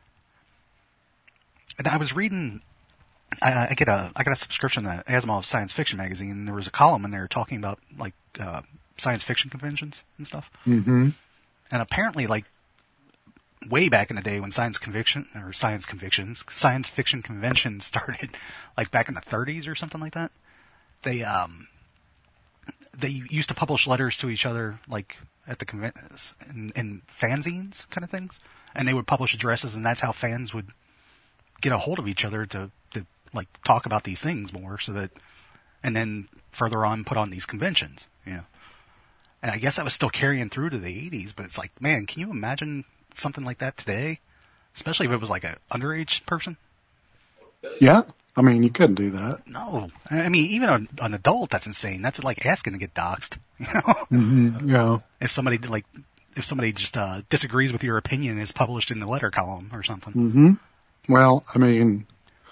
And I was reading, I, I get a, I got a subscription to Asimov Science Fiction magazine, and there was a column in there talking about, like, uh, science fiction conventions and stuff. Mm-hmm. And apparently, like, way back in the day when science conviction, or science convictions, science fiction conventions started, like back in the thirties or something like that, they, um, they used to publish letters to each other, like, at the conventions, in, in fanzines kind of things. And they would publish addresses, and that's how fans would get a hold of each other to, to, like, talk about these things more, so that, and then further on put on these conventions, you know. And I guess that was still carrying through to the eighties, but it's like, man, can you imagine something like that today? Especially if it was like an underage person? Yeah. I mean, you couldn't do that. No. I mean, even an, an adult, that's insane. That's like asking to get doxxed, you know? Mm-hmm. Yeah. If somebody, like, if somebody just uh, disagrees with your opinion and is published in the letter column or something. Mm-hmm. Well, I mean,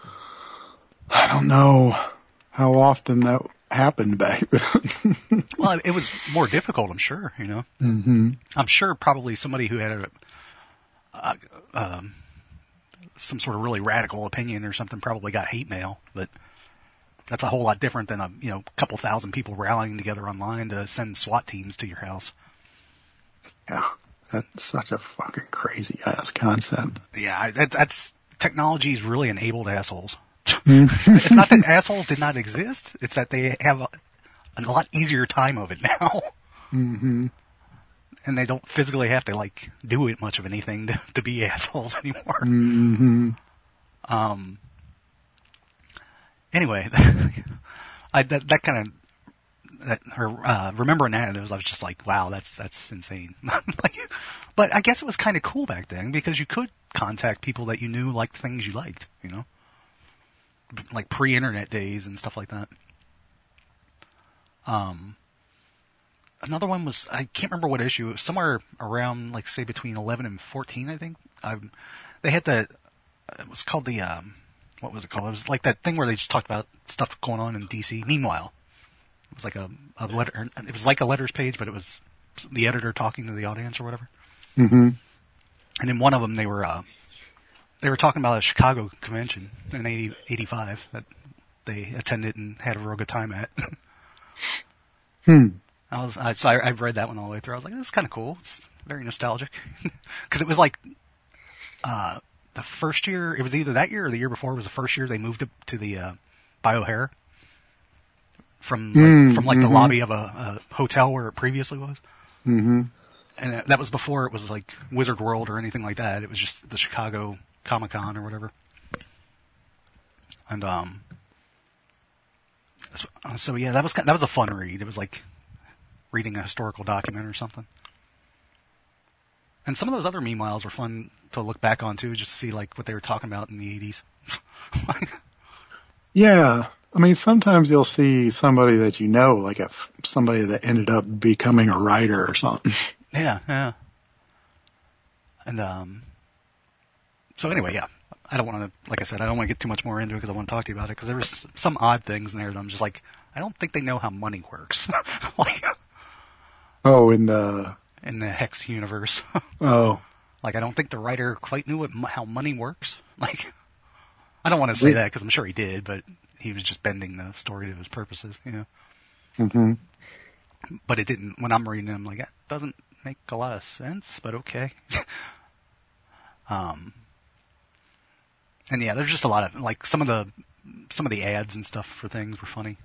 I don't know how often that happened back then. Well, it was more difficult, I'm sure, you know? Mm-hmm. I'm sure probably somebody who had a, uh, um, some sort of really radical opinion or something probably got hate mail, but that's a whole lot different than a, you know, couple thousand people rallying together online to send SWAT teams to your house. Yeah, that's such a fucking crazy ass concept. Yeah, that, that's, technology's really enabled assholes. It's not that assholes did not exist, it's that they have a, a lot easier time of it now. Mm-hmm. And they don't physically have to, like, do it much of anything to, to be assholes anymore. Mm-hmm. Um. Anyway, I, that that kind of, that, or, uh, remembering that, it was, I was just like, wow, that's that's insane. like, but I guess it was kind of cool back then because you could contact people that you knew liked things you liked, you know, like pre-internet days and stuff like that. Um. Another one was, I can't remember what issue, it was somewhere around, like, say, between eleven and fourteen, I think. I, they had the, it was called the, um, what was it called? It was like that thing where they just talked about stuff going on in D C. Meanwhile, it was like a, a letter, it was like a letters page, but it was the editor talking to the audience or whatever. Mm-hmm. And in one of them, they were, uh, they were talking about a Chicago convention in eighty, eighty-five that they attended and had a real good time at. hmm. I was, I, so I, I've read that one all the way through. I was like, this is kind of cool. It's very nostalgic. Cause it was like, uh, the first year, it was either that year or the year before, it was the first year they moved to, to the, uh, BioHare from, like, mm, from like mm-hmm. the lobby of a, a hotel where it previously was. Mm-hmm. And that, that was before it was like Wizard World or anything like that. It was just the Chicago Comic Con or whatever. And, um, so, so yeah, that was, that was a fun read. It was like reading a historical document or something. And some of those other meanwhiles were fun to look back on too, just to see like what they were talking about in the eighties. Yeah. I mean, sometimes you'll see somebody that you know, like a, somebody that ended up becoming a writer or something. Yeah, yeah. And, um, so anyway, yeah. I don't want to, like I said, I don't want to get too much more into it because I want to talk to you about it because there was some odd things in there that I'm just like, I don't think they know how money works. like, oh, in the... in the Hex universe. Oh. Like, I don't think the writer quite knew what, how money works. Like, I don't want to say that because I'm sure he did, but he was just bending the story to his purposes, you know. Mm-hmm. But it didn't. When I'm reading it, I'm like, that doesn't make a lot of sense, but okay. um, and yeah, there's just a lot of like some of the some of the ads and stuff for things were funny.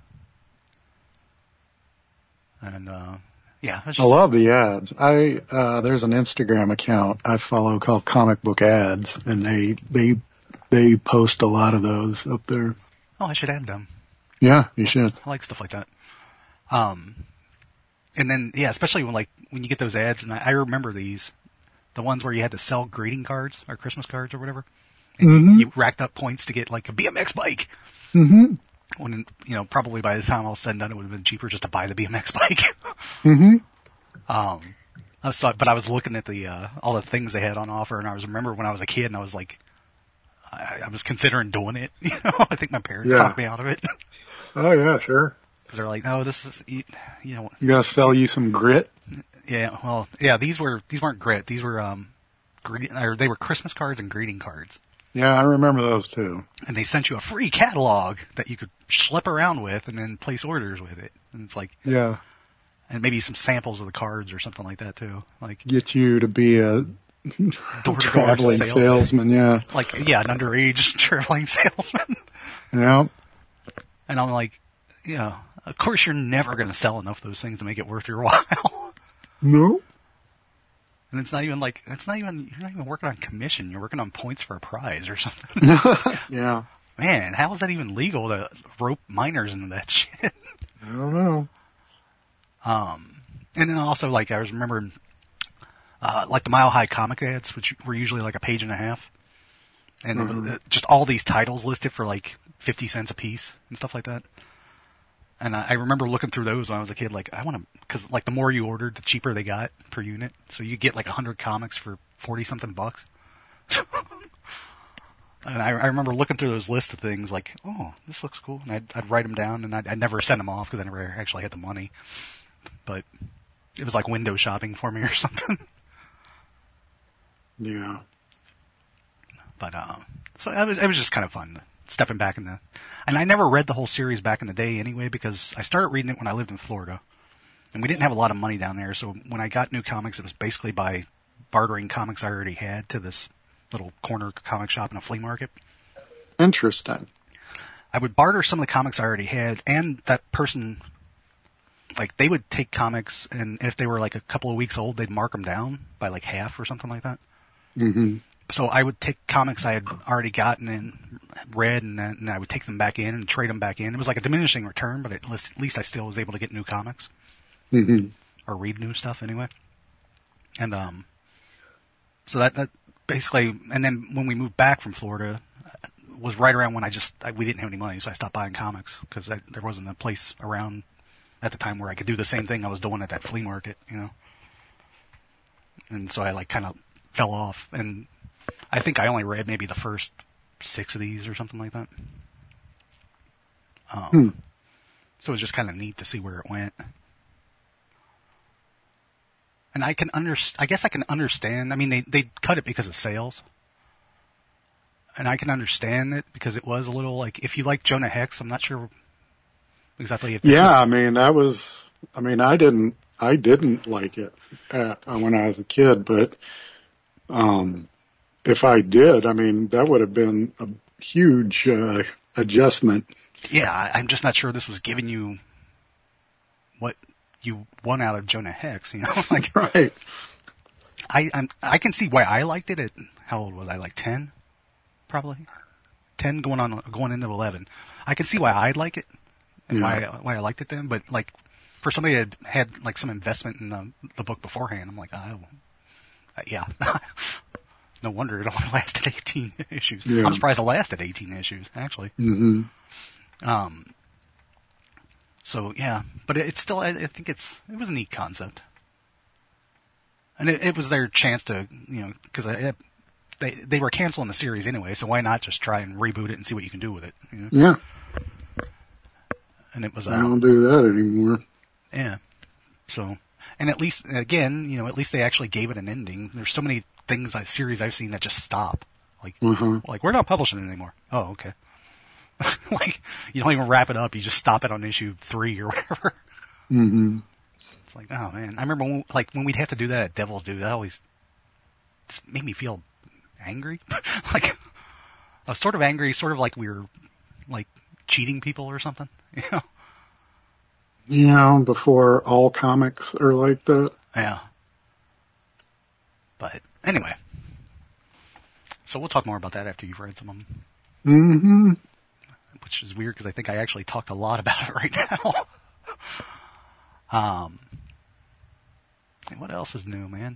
And uh, yeah, I love the ads. I uh, there's an Instagram account I follow called Comic Book Ads, and they they they post a lot of those up there. Oh, I should add them. Yeah, you should. I like stuff like that. Um, and then yeah, especially when like when you get those ads, and I, I remember these, the ones where you had to sell greeting cards or Christmas cards or whatever, and mm-hmm. you, you racked up points to get like a B M X bike. Mm-hmm. When, you know, probably by the time all said and done, it would have been cheaper just to buy the B M X bike. mm-hmm. Um, I was, but I was looking at the, uh, all the things they had on offer, and I was remember when I was a kid, and I was like, I, I was considering doing it. You know, I think my parents yeah. talked me out of it. Oh yeah, sure. Because they're like, no, this is, you, you know. You gotta sell you some grit? Yeah, well, yeah, these were, these weren't grit. These were, um, greeting, or they were Christmas cards and greeting cards. Yeah, I remember those too. And they sent you a free catalog that you could schlep around with and then place orders with it. And it's like, yeah. And maybe some samples of the cards or something like that too. Like, get you to be a traveling salesman. salesman, yeah. Like, yeah, an underage traveling salesman. Yeah. And I'm like, you know, of course you're never going to sell enough of those things to make it worth your while. No. And it's not even like, it's not even, you're not even working on commission. You're working on points for a prize or something. Yeah. Man, how is that even legal to rope minors into that shit? I don't know. Um, and then also, like, I was remembering, uh, like the Mile High comic ads, which were usually like a page and a half. And mm-hmm. it was, uh, just all these titles listed for like fifty cents a piece and stuff like that. And I, I remember looking through those when I was a kid, like, I want to, cause like the more you ordered, the cheaper they got per unit. So you get like a hundred comics for forty something bucks. And I, I remember looking through those lists of things like, oh, this looks cool. And I'd, I'd write them down, and I'd, I'd never send them off because I never actually had the money. But it was like window shopping for me or something. Yeah. But, uh, so it was, it was just kind of fun stepping back in the, and I never read the whole series back in the day anyway, because I started reading it when I lived in Florida, and we didn't have a lot of money down there. So when I got new comics, it was basically by bartering comics I already had to this little corner comic shop in a flea market. Interesting. I would barter some of the comics I already had, and that person, like, they would take comics, and if they were like a couple of weeks old, they'd mark them down by like half or something like that. Mm-hmm. So I would take comics I had already gotten and read, and then and I would take them back in and trade them back in. It was like a diminishing return, but at least I still was able to get new comics. Mm-hmm. Or read new stuff anyway. And, um, so that, that basically, and then when we moved back from Florida, was right around when I just, I, we didn't have any money, so I stopped buying comics, because there wasn't a place around at the time where I could do the same thing I was doing at that flea market, you know. And so I like kind of fell off, and I think I only read maybe the first six of these or something like that. Um, hmm. So it was just kind of neat to see where it went. And I can under, I guess I can understand. I mean, they, they cut it because of sales. And I can understand it because it was a little like, if you like Jonah Hex, I'm not sure exactly if. Yeah, was, I mean, that was, I mean, I didn't, I didn't like it uh, when I was a kid, but, um, if I did, I mean, that would have been a huge, uh, adjustment. Yeah, I'm just not sure this was giving you what you want out of Jonah Hex, you know? Like, right. I I'm, I can see why I liked it at, how old was I, like ten? Probably. ten going on, going into eleven. I can see why I'd like it, and yeah. why, why I liked it then, but like, for somebody that had, had like some investment in the, the book beforehand, I'm like, oh, uh, yeah. No wonder it only lasted eighteen issues. Yeah. I'm surprised it lasted eighteen issues, actually. Mm-hmm. Um, so yeah, but it, it's still, I, I think it's, it was a neat concept. And it, it was their chance to, you know, cause it, they, they were canceling the series anyway, so why not just try and reboot it and see what you can do with it? You know? Yeah. And it was, uh, I don't do that anymore. Yeah. So, and at least, again, you know, at least they actually gave it an ending. There's so many things, I series I've seen that just stop. Like, Uh-huh. like we're not publishing it anymore. Oh, okay. Like, you don't even wrap it up. You just stop it on issue three or whatever. Mm-hmm. It's like, oh man. I remember when, like when we'd have to do that at Devil's Due, that always just made me feel angry. Like, I was sort of angry, sort of like we were like cheating people or something. You know? Yeah, before all comics are like that. Yeah. But anyway, so we'll talk more about that after you've read some of them. Mm-hmm. Which is weird because I think I actually talked a lot about it right now. um, what else is new, man?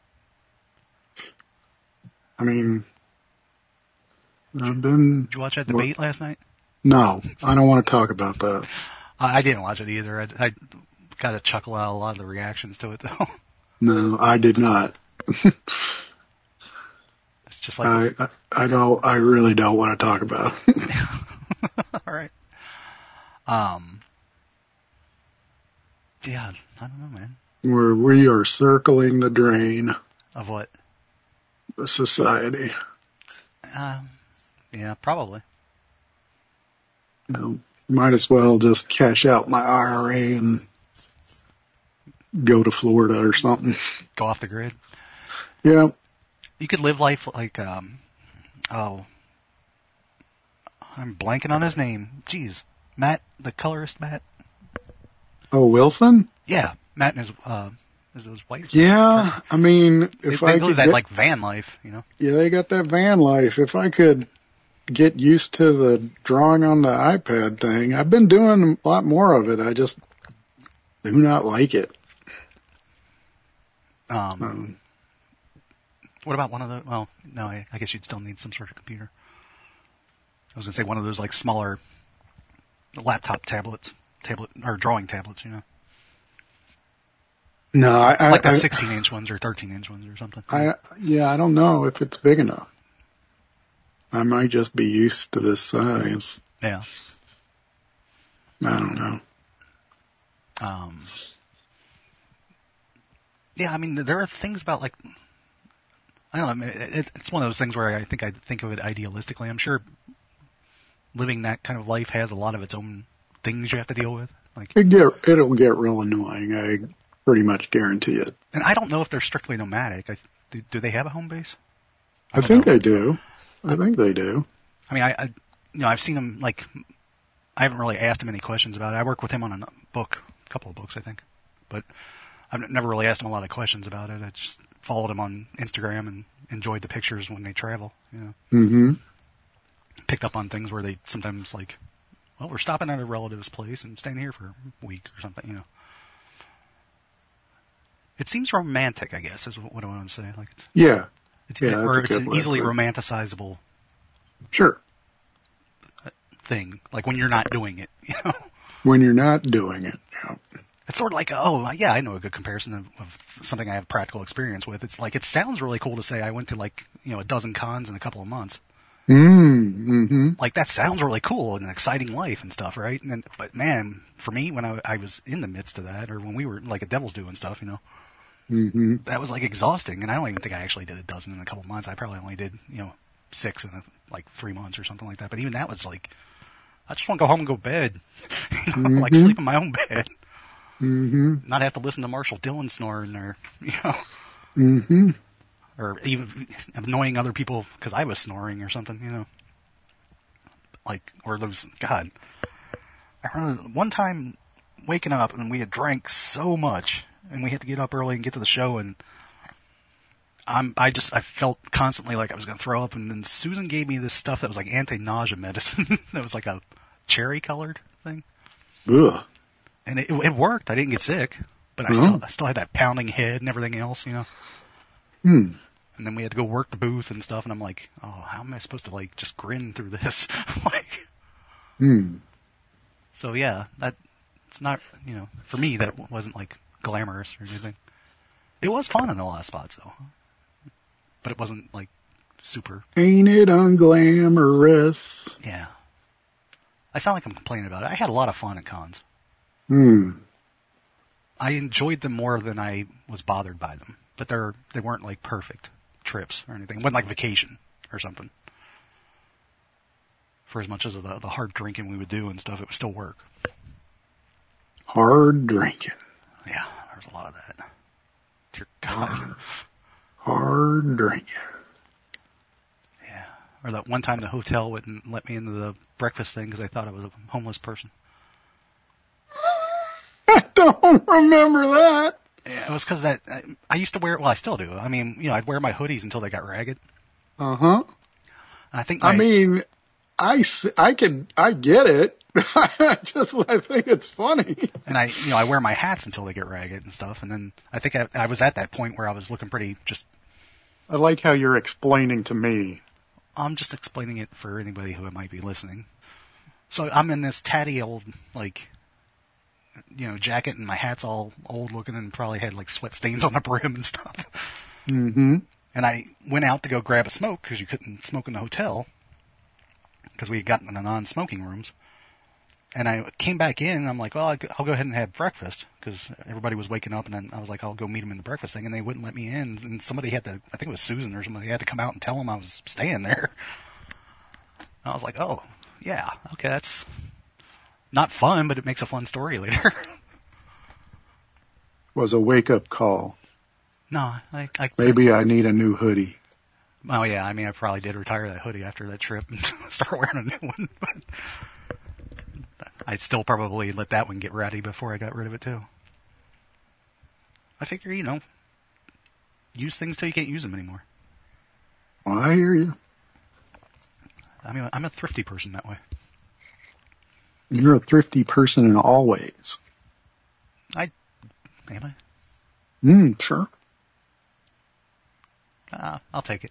I mean, I've been... Did you watch that debate last night? No, I don't want to talk about that. I, I didn't watch it either. I, I got a chuckle out of a lot of the reactions to it, though. No, I did not. It's just like... I, I, I don't, I really don't want to talk about it. All right. Um. Yeah, I don't know, man. Where we are circling the drain. Of what? The society. Um. Yeah, probably. You know, might as well just cash out my I R A and go to Florida or something. Go off the grid. Yeah. You could live life like, um, oh, I'm blanking on his name. Jeez. Matt, the colorist Matt? Oh, Wilson? Yeah, Matt and his, uh, is his wife? Yeah, I mean, if they, I they could live that, get, like, van life, you know? yeah, they got that van life. If I could get used to the drawing on the iPad thing, I've been doing a lot more of it. I just do not like it. Um, Um, what about one of the, well, no, I, I guess you'd still need some sort of computer. I was going to say one of those, like, smaller laptop tablets, tablet, or drawing tablets, you know? no, I, I Like the I- sixteen inch ones or thirteen inch ones or something. I, yeah, I don't know if it's big enough. I might just be used to this size. Yeah. I don't know. Um, yeah, I mean, there are things about, like, I don't know, I mean, it, it's one of those things where I think I think of it idealistically. I'm sure living that kind of life has a lot of its own things you have to deal with. Like, It get, it'll get real annoying. I pretty much guarantee it. and I don't know if they're strictly nomadic. I, do, do they have a home base? I, don't think know. they do. I think they do. I mean, I, I, you know, I've seen him, like, I haven't really asked him any questions about it. I work with him on a book, a couple of books, I think. But I've never really asked him a lot of questions about it. I just followed him on Instagram and enjoyed the pictures when they travel, you know. Mm-hmm. Picked up on things where they sometimes, like, well, we're stopping at a relative's place and staying here for a week or something, you know. It seems romantic, I guess, is what I want to say. Like, it's, Yeah. it's, Yeah, that's or a it's good an word easily for it. romanticizable Sure. thing. Like when you're not doing it, you know. When you're not doing it. Yeah. It's sort of like, oh, yeah, I know a good comparison of, of something I have practical experience with. It's like, it sounds really cool to say I went to, like, you know, a dozen cons in a couple of months. Mm, mm-hmm. Like, that sounds really cool and an exciting life and stuff, right? And then, but man, for me, when I, I was in the midst of that, or when we were, like, at Devil's Due and stuff, you know, Mm-hmm. that was, like, exhausting. And I don't even think I actually did a dozen in a couple of months. I probably only did, you know, six in, a, like, three months or something like that. But even that was, like, I just want to go home and go to bed. You know, Mm-hmm. like, sleep in my own bed. Mm-hmm. Not have to listen to Marshall Dillon snoring or, you know, Mm-hmm. or even annoying other people because I was snoring or something, you know. Like, or those, God. I remember one time waking up and we had drank so much and we had to get up early and get to the show, and I'm, I just, I felt constantly like I was going to throw up, and then Susan gave me this stuff that was like anti-nausea medicine that was like a cherry colored thing. Ugh. And it, it worked. I didn't get sick, but I Oh. still, I still had that pounding head and everything else, you know. Hmm. And then we had to go work the booth and stuff, and I'm like, oh, how am I supposed to, like, just grin through this? Like, Hmm. so yeah, that, it's not, you know, for me, that wasn't, like, glamorous or anything. It was fun in a lot of spots, though. But it wasn't, like, super, Ain't it unglamorous? yeah. I sound like I'm complaining about it. I had a lot of fun at cons. Hmm. I enjoyed them more than I was bothered by them. But they're, they weren't, like, perfect trips or anything. It wasn't like vacation or something. For as much as the, the hard drinking we would do and stuff, it would still work. Hard drinking. Yeah, there's a lot of that. Dear God. Hard drinking. Yeah. Or that one time the hotel wouldn't let me into the breakfast thing because they thought I was a homeless person. I don't remember that. Yeah, it was because that I, I used to wear. Well, I still do. I mean, you know, I'd wear my hoodies until they got ragged. Uh huh. And I think. My, I mean, I s- I can I get it. I just I think it's funny. And I, you know, I wear my hats until they get ragged and stuff. And then I think I, I was at that point where I was looking pretty just. I like how you're explaining to me. I'm just explaining it for anybody who might be listening. So I'm in this tatty old like. You know, jacket, and my hat's all old looking and probably had like sweat stains on the brim and stuff. Mm-hmm. And I went out to go grab a smoke because you couldn't smoke in the hotel because we had gotten in the non-smoking rooms. And I came back in and I'm like, well, I'll go ahead and have breakfast because everybody was waking up. And then I was like, I'll go meet them in the breakfast thing. And they wouldn't let me in. And somebody had to, I think it was Susan or somebody had to come out and tell them I was staying there. And I was like, oh, yeah, okay, that's not fun, but it makes a fun story later. Was a wake-up call. No, I, I... Maybe I need a new hoodie. Oh, yeah, I mean, I probably did retire that hoodie after that trip and start wearing a new one. But I'd still probably let that one get ratty before I got rid of it, too. I figure, you know, use things till you can't use them anymore. Well, I hear you. I mean, I'm a thrifty person that way. You're a thrifty person in all ways. I, am I? Mm, sure. Uh, I'll take it.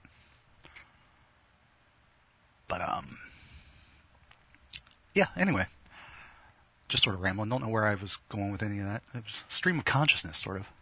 But, um, yeah, anyway. Just sort of rambling. Don't know where I was going with any of that. It was stream of consciousness, sort of.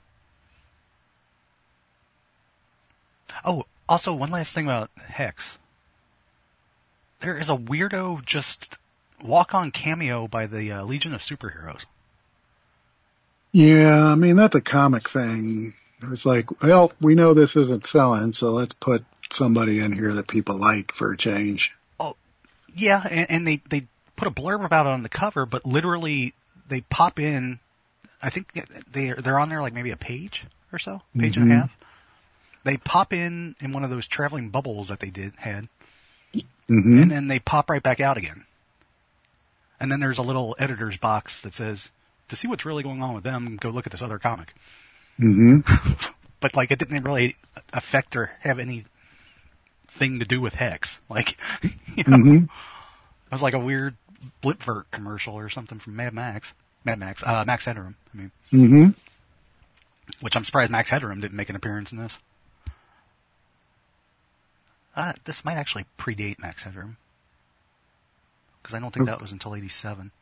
Oh, also, one last thing about Hex. There is a weirdo just walk-on cameo by the uh, Legion of Superheroes. Yeah, I mean, that's a comic thing. It's like, well, we know this isn't selling, so let's put somebody in here that people like for a change. Oh, yeah, and, and they, they put a blurb about it on the cover, but literally they pop in, I think they, they're on there like maybe a page or so, page mm-hmm. and a half. They pop in in one of those traveling bubbles that they did had, mm-hmm. and then they pop right back out again. And then there's a little editor's box that says, to see what's really going on with them, go look at this other comic. Mm-hmm. But, like, it didn't really affect or have any thing to do with Hex. Like, you know, mm-hmm. it was like a weird Blipvert commercial or something from Mad Max. Mad Max, uh, Max Headroom, I mean. Mm-hmm. Which I'm surprised Max Headroom didn't make an appearance in this. Uh, this might actually predate Max Headroom. Because I don't think that was until eighty-seven.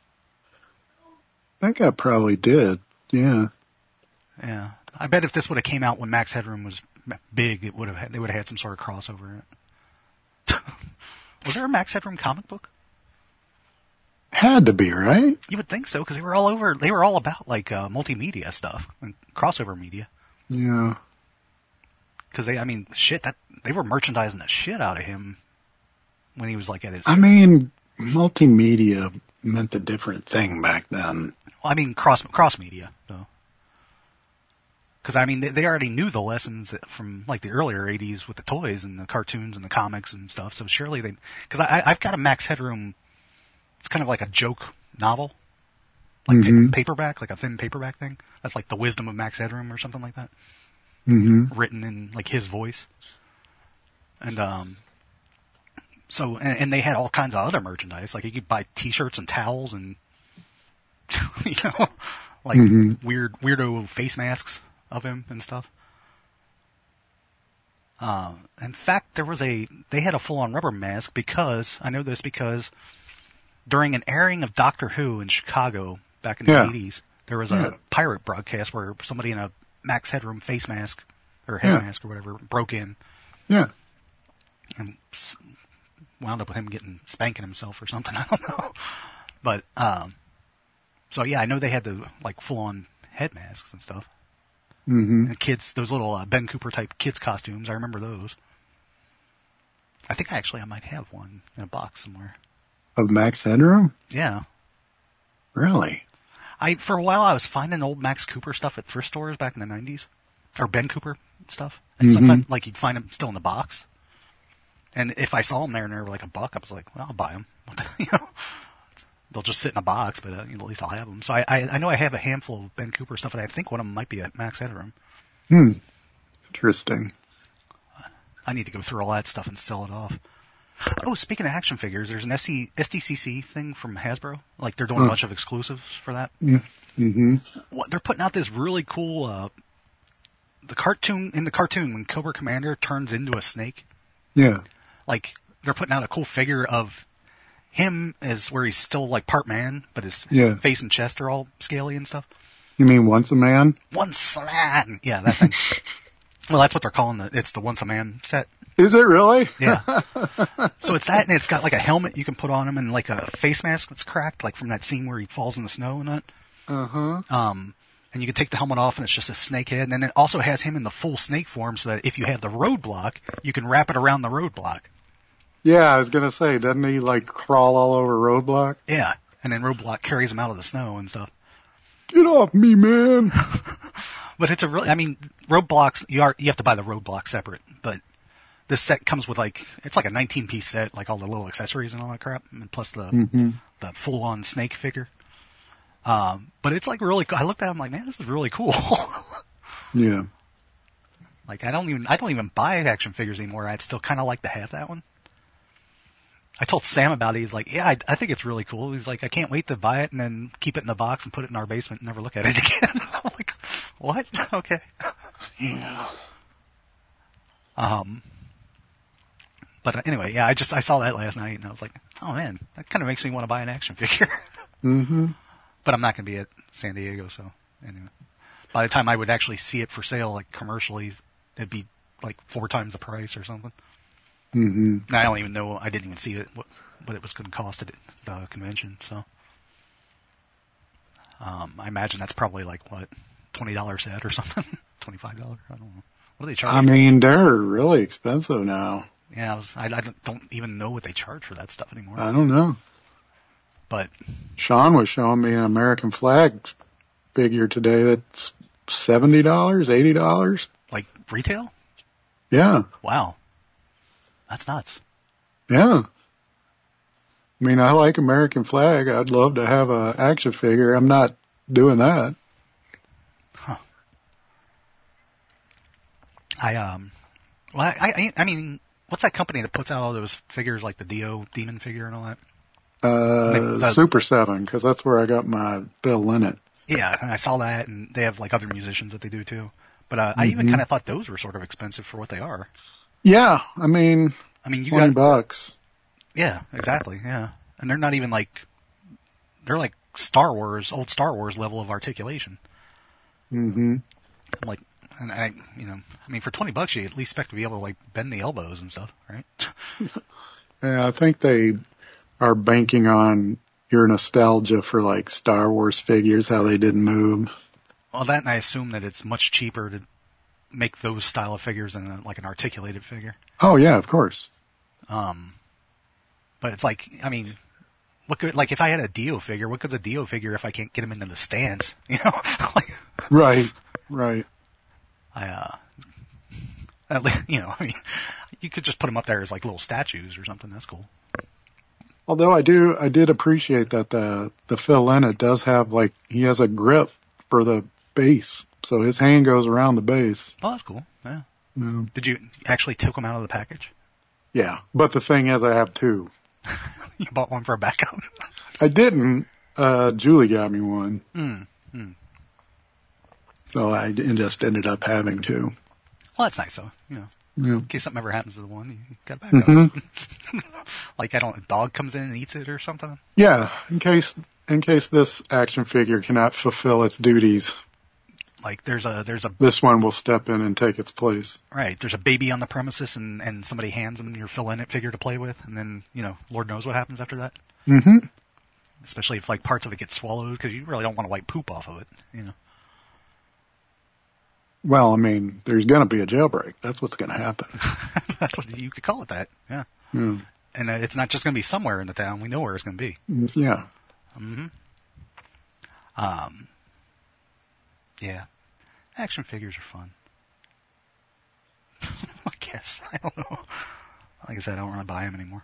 I think I probably did, yeah. Yeah. I bet if this would have came out when Max Headroom was big, it would have had, they would have had some sort of crossover in it. Was there a Max Headroom comic book? Had to be, right? You would think so, because they were all over, they were all about, like, uh, multimedia stuff, and crossover media. Yeah. Because they, I mean, shit, that, they were merchandising the shit out of him when he was, like, at his... I mean, multimedia meant a different thing back then. Well, I mean, cross, cross media, though. Because, I mean, they, they already knew the lessons from, like, the earlier eighties with the toys and the cartoons and the comics and stuff, so surely they... Because I, I've got a Max Headroom... It's kind of like a joke novel, like mm-hmm. pa- paperback, like a thin paperback thing. That's like The Wisdom of Max Headroom or something like that. Mm-hmm. Written in like his voice. And, um, so, and, and they had all kinds of other merchandise. Like you could buy t-shirts and towels and, you know, like mm-hmm. weird, weirdo face masks of him and stuff. Uh, in fact, there was a, they had a full-on rubber mask because, I know this because during an airing of Doctor Who in Chicago back in the yeah. eighties, there was a yeah. pirate broadcast where somebody in a Max Headroom face mask, or head yeah. mask or whatever, broke in. Yeah. And wound up with him getting, spanking himself or something, I don't know. But, um, so yeah, I know they had the, like, full-on head masks and stuff. Mm-hmm. And kids, those little uh, Ben Cooper type kids costumes. I remember those. I think actually I might have one in a box somewhere. Of Max Headroom? Yeah. Really? I for a while I was finding old Max Cooper stuff at thrift stores back in the nineties, or Ben Cooper stuff. And mm-hmm. sometimes like you'd find them still in the box. And if I saw them there and they were like a buck, I was like, well, I'll buy them. you know, they'll just sit in a box, but uh, at least I'll have them. So I, I I know I have a handful of Ben Cooper stuff, and I think one of them might be at Max Headroom. Hmm. Interesting. I need to go through all that stuff and sell it off. Oh, speaking of action figures, there's an S D C C thing from Hasbro. Like, they're doing oh. a bunch of exclusives for that. Yeah. Mm-hmm. What, they're putting out this really cool, uh, the cartoon, in the cartoon, when Cobra Commander turns into a snake. Yeah. Like, they're putting out a cool figure of him as where he's still, like, part man, but his yeah. face and chest are all scaly and stuff. You mean Once a Man? Once a Man! Yeah, that thing. Well, that's what they're calling it. It's the Once a Man set. Is it really? Yeah. So it's that, and it's got like a helmet you can put on him, and like a face mask that's cracked, like from that scene where he falls in the snow and that. Uh huh. Um, and you can take the helmet off, and it's just a snake head, and then it also has him in the full snake form, so that if you have the roadblock, you can wrap it around the roadblock. Yeah, I was gonna say, doesn't he like crawl all over Roadblock? Yeah, and then Roadblock carries him out of the snow and stuff. Get off me, man! But it's a really, I mean, Roadblocks, you are you have to buy the Roadblock separate, but this set comes with like, it's like a nineteen piece set, like all the little accessories and all that crap, and plus the mm-hmm. the full on snake figure. Um, but it's like really, I looked at it, I'm like, man, this is really cool. Yeah. Like I don't even, I don't even buy action figures anymore. I'd still kind of like to have that one. I told Sam about it. He's like, yeah, I, I think it's really cool. He's like, I can't wait to buy it and then keep it in the box and put it in our basement and never look at it again. I'm like, what? Okay. Yeah. Um, but anyway, yeah, I just, I saw that last night and I was like, oh man, that kind of makes me want to buy an action figure. Mm-hmm. But I'm not going to be at San Diego, so anyway. By the time I would actually see it for sale, like commercially, it'd be like four times the price or something. Mm-hmm. And I don't even know, I didn't even see it, what, what it was going to cost at the convention, so. Um, I imagine that's probably like, what, twenty dollars set or something? twenty-five dollars? I don't know. What do they charge? I mean, they're really expensive now. Yeah, I, was, I, I don't even know what they charge for that stuff anymore. I don't know. But Sean was showing me an American flag figure today that's seventy dollars, eighty dollars. Like retail? Yeah. Wow. That's nuts. Yeah. I mean, I like American flag. I'd love to have a action figure. I'm not doing that. Huh. I, um, well, I, I, I mean, what's that company that puts out all those figures like the Dio Demon figure and all that? Uh, the, Super seven, because that's where I got my Bill Linnet. Yeah, and I saw that, and they have like other musicians that they do too. But uh, mm-hmm. I even kind of thought those were sort of expensive for what they are. Yeah, I mean, I mean, you twenty got, bucks. Yeah, exactly. Yeah, and they're not even like, they're like Star Wars, old Star Wars level of articulation. Mm-hmm. I'm like, and I, you know, I mean, for twenty bucks, you at least expect to be able to like bend the elbows and stuff, right? Yeah, I think they are banking on your nostalgia for like Star Wars figures, how they didn't move. Well, that, and I assume that it's much cheaper to make those style of figures than a, like an articulated figure. Oh yeah, of course. Um, but it's like, I mean, what good, like if I had a Dio figure, what good's a Dio figure if I can't get him into the stance, you know? like, right, right. I, uh, at least, you know, I mean, you could just put them up there as like little statues or something. That's cool. Although I do, I did appreciate that the, the Phil Lynott does have like, he has a grip for the base. So his hand goes around the base. Oh, that's cool. Yeah. Yeah. Did you actually took them out of the package? Yeah. But the thing is, I have two. You bought one for a backup? I didn't. Uh, Julie got me one. Mm, mm. So I just ended up having two. Well, that's nice though. You know, yeah. in case something ever happens to the one, you got a backup. Mm-hmm. Like I don't, a dog comes in and eats it or something. Yeah. In case, in case this action figure cannot fulfill its duties. Like there's a, there's a, this one will step in and take its place. Right. There's a baby on the premises and, and somebody hands them your Phil Lynott figure to play with. And then, you know, Lord knows what happens after that. Mm-hmm. Especially if like parts of it get swallowed because you really don't want to wipe poop off of it, you know. Well, I mean, there's going to be a jailbreak. That's what's going to happen. That's what you could call it. That, yeah. Mm. And uh, it's not just going to be somewhere in the town. We know where it's going to be. Yeah. Mm-hmm. Um. Yeah. Action figures are fun. I guess. I don't know. Like I said, I don't really buy them anymore.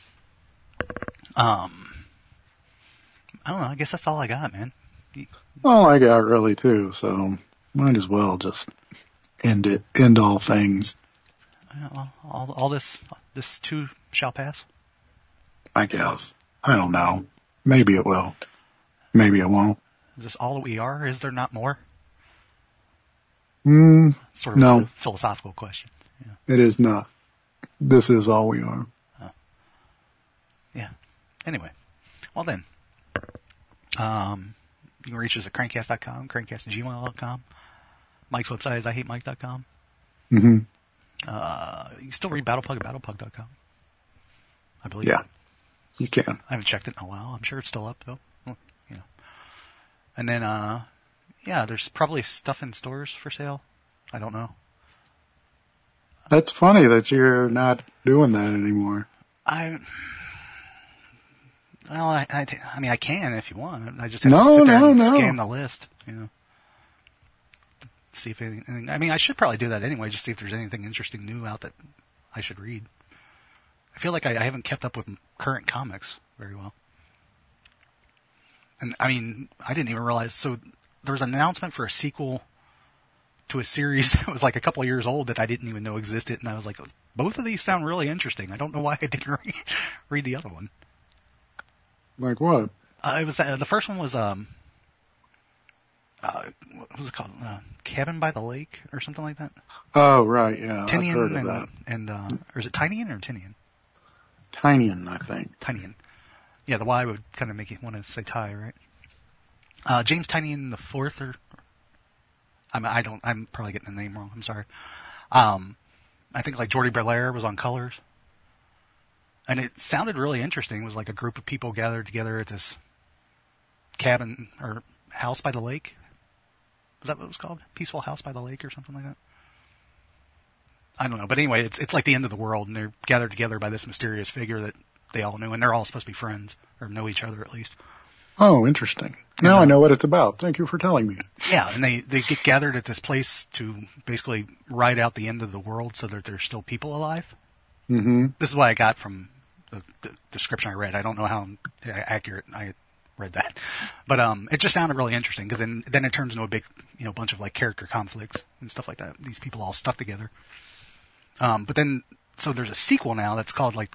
Um. I don't know. I guess that's all I got, man. All I got really too. So might as well just end it. End all things. All, all, all this, this too shall pass. I guess. I don't know. Maybe it will. Maybe it won't. Is this all that we are? Is there not more? Mm, sort of no. a philosophical question. Yeah. It is not. This is all we are. Oh. Yeah. Anyway. Well then. Um, you can reach us at crankcast dot com, crankcast at gmail dot com. Mike's website is I hate mike dot com. Mm-hmm. Uh, you can still read Battlepug at battlepug dot com. I believe. Yeah. You can. I haven't checked it in a while. I'm sure it's still up though. Well, you know. And then, uh, yeah, there's probably stuff in stores for sale. I don't know. That's funny that you're not doing that anymore. I, well, I, I, I mean, I can if you want. I just have no, to sit there no, and no. scan the list, you know. See if anything, I mean, I should probably do that anyway, just see if there's anything interesting new out that I should read. I feel like I, I haven't kept up with current comics very well. And, I mean, I didn't even realize, so there was an announcement for a sequel to a series that was like a couple of years old that I didn't even know existed, and I was like, both of these sound really interesting. I don't know why I didn't read, read the other one. Like what? Uh, it was uh, the first one was um, uh, what was it called? Uh, Cabin by the Lake or something like that. Oh right, yeah, Tinian I've heard of and, that. and uh, or is it Tinian or Tinian? Tinian, I think. Tinian. Yeah, the Y would kind of make you want to say Ty, right? Uh, James Tinian the fourth, or I'm I don't I'm probably getting the name wrong. I'm sorry. Um, I think like Jordi Belair was on colors. And it sounded really interesting. It was like a group of people gathered together at this cabin or house by the lake. Was that what it was called? Peaceful House by the Lake or something like that? I don't know. But anyway, it's it's like the end of the world, and they're gathered together by this mysterious figure that they all knew, and they're all supposed to be friends, or know each other at least. Oh, interesting. Now and, uh, I know what it's about. Thank you for telling me. Yeah, and they, they get gathered at this place to basically ride out the end of the world so that there's still people alive. Mm-hmm. This is what I got from the, the description I read. I don't know how accurate I read that, but um, it just sounded really interesting because then then it turns into a big, you know, bunch of like character conflicts and stuff like that. These people all stuck together. Um, but then so there's a sequel now that's called like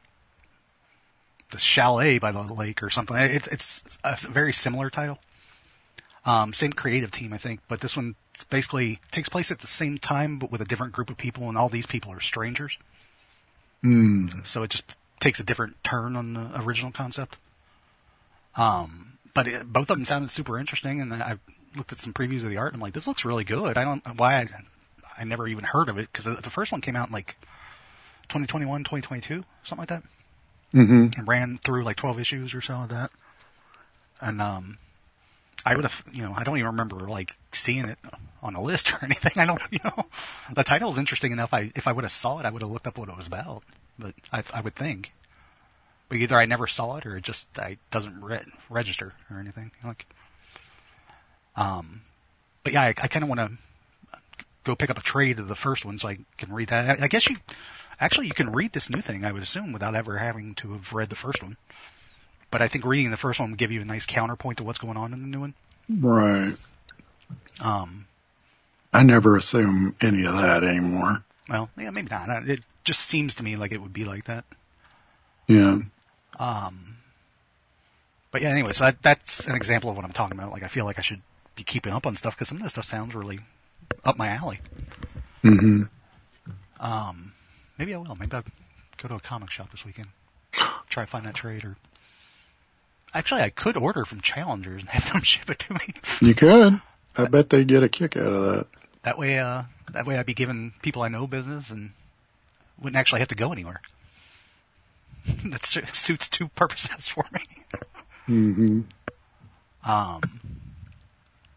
the Chalet by the Lake or something. It's it's a very similar title. Um, same creative team, I think, but this one basically takes place at the same time, but with a different group of people, and all these people are strangers. Mm. So it just takes a different turn on the original concept. Um, but it, both of them sounded super interesting, and I looked at some previews of the art, and I'm like, this looks really good. I don't why I, I never even heard of it, because the first one came out in like twenty twenty-one, twenty twenty-two, something like that. Mm-hmm. And ran through like twelve issues or so of that. And um, I would have, you know, I don't even remember like seeing it on a list or anything. I don't, you know, the title is interesting enough. I if I would have saw it, I would have looked up what it was about. But I, I would think. But either I never saw it or it just I doesn't re- register or anything. Like, um, but yeah, I, I kind of want to go pick up a trade of the first one so I can read that. I, I guess you actually you can read this new thing, I would assume, without ever having to have read the first one. But I think reading the first one would give you a nice counterpoint to what's going on in the new one. Right. Um, I never assume any of that anymore. well, yeah, maybe not. It just seems to me like it would be like that. Yeah. Um, but yeah, anyway, so that, that's an example of what I'm talking about. Like, I feel like I should be keeping up on stuff because some of this stuff sounds really up my alley. Mm-hmm. Um, maybe I will. Maybe I'll go to a comic shop this weekend. Try to find that trade. Or actually, I could order from Challengers and have them ship it to me. You could. I bet they get a kick out of that. That way, uh, that way I'd be giving people I know business and wouldn't actually have to go anywhere. That suits two purposes for me. Mm-hmm. Um,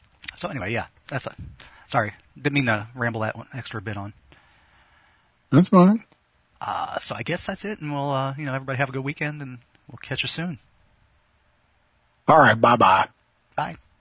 so anyway, yeah, that's a, sorry, didn't mean to ramble that one extra bit on. That's fine. Uh, so I guess that's it, and we'll, uh, you know, everybody have a good weekend, and we'll catch you soon. All right, bye-bye. Bye.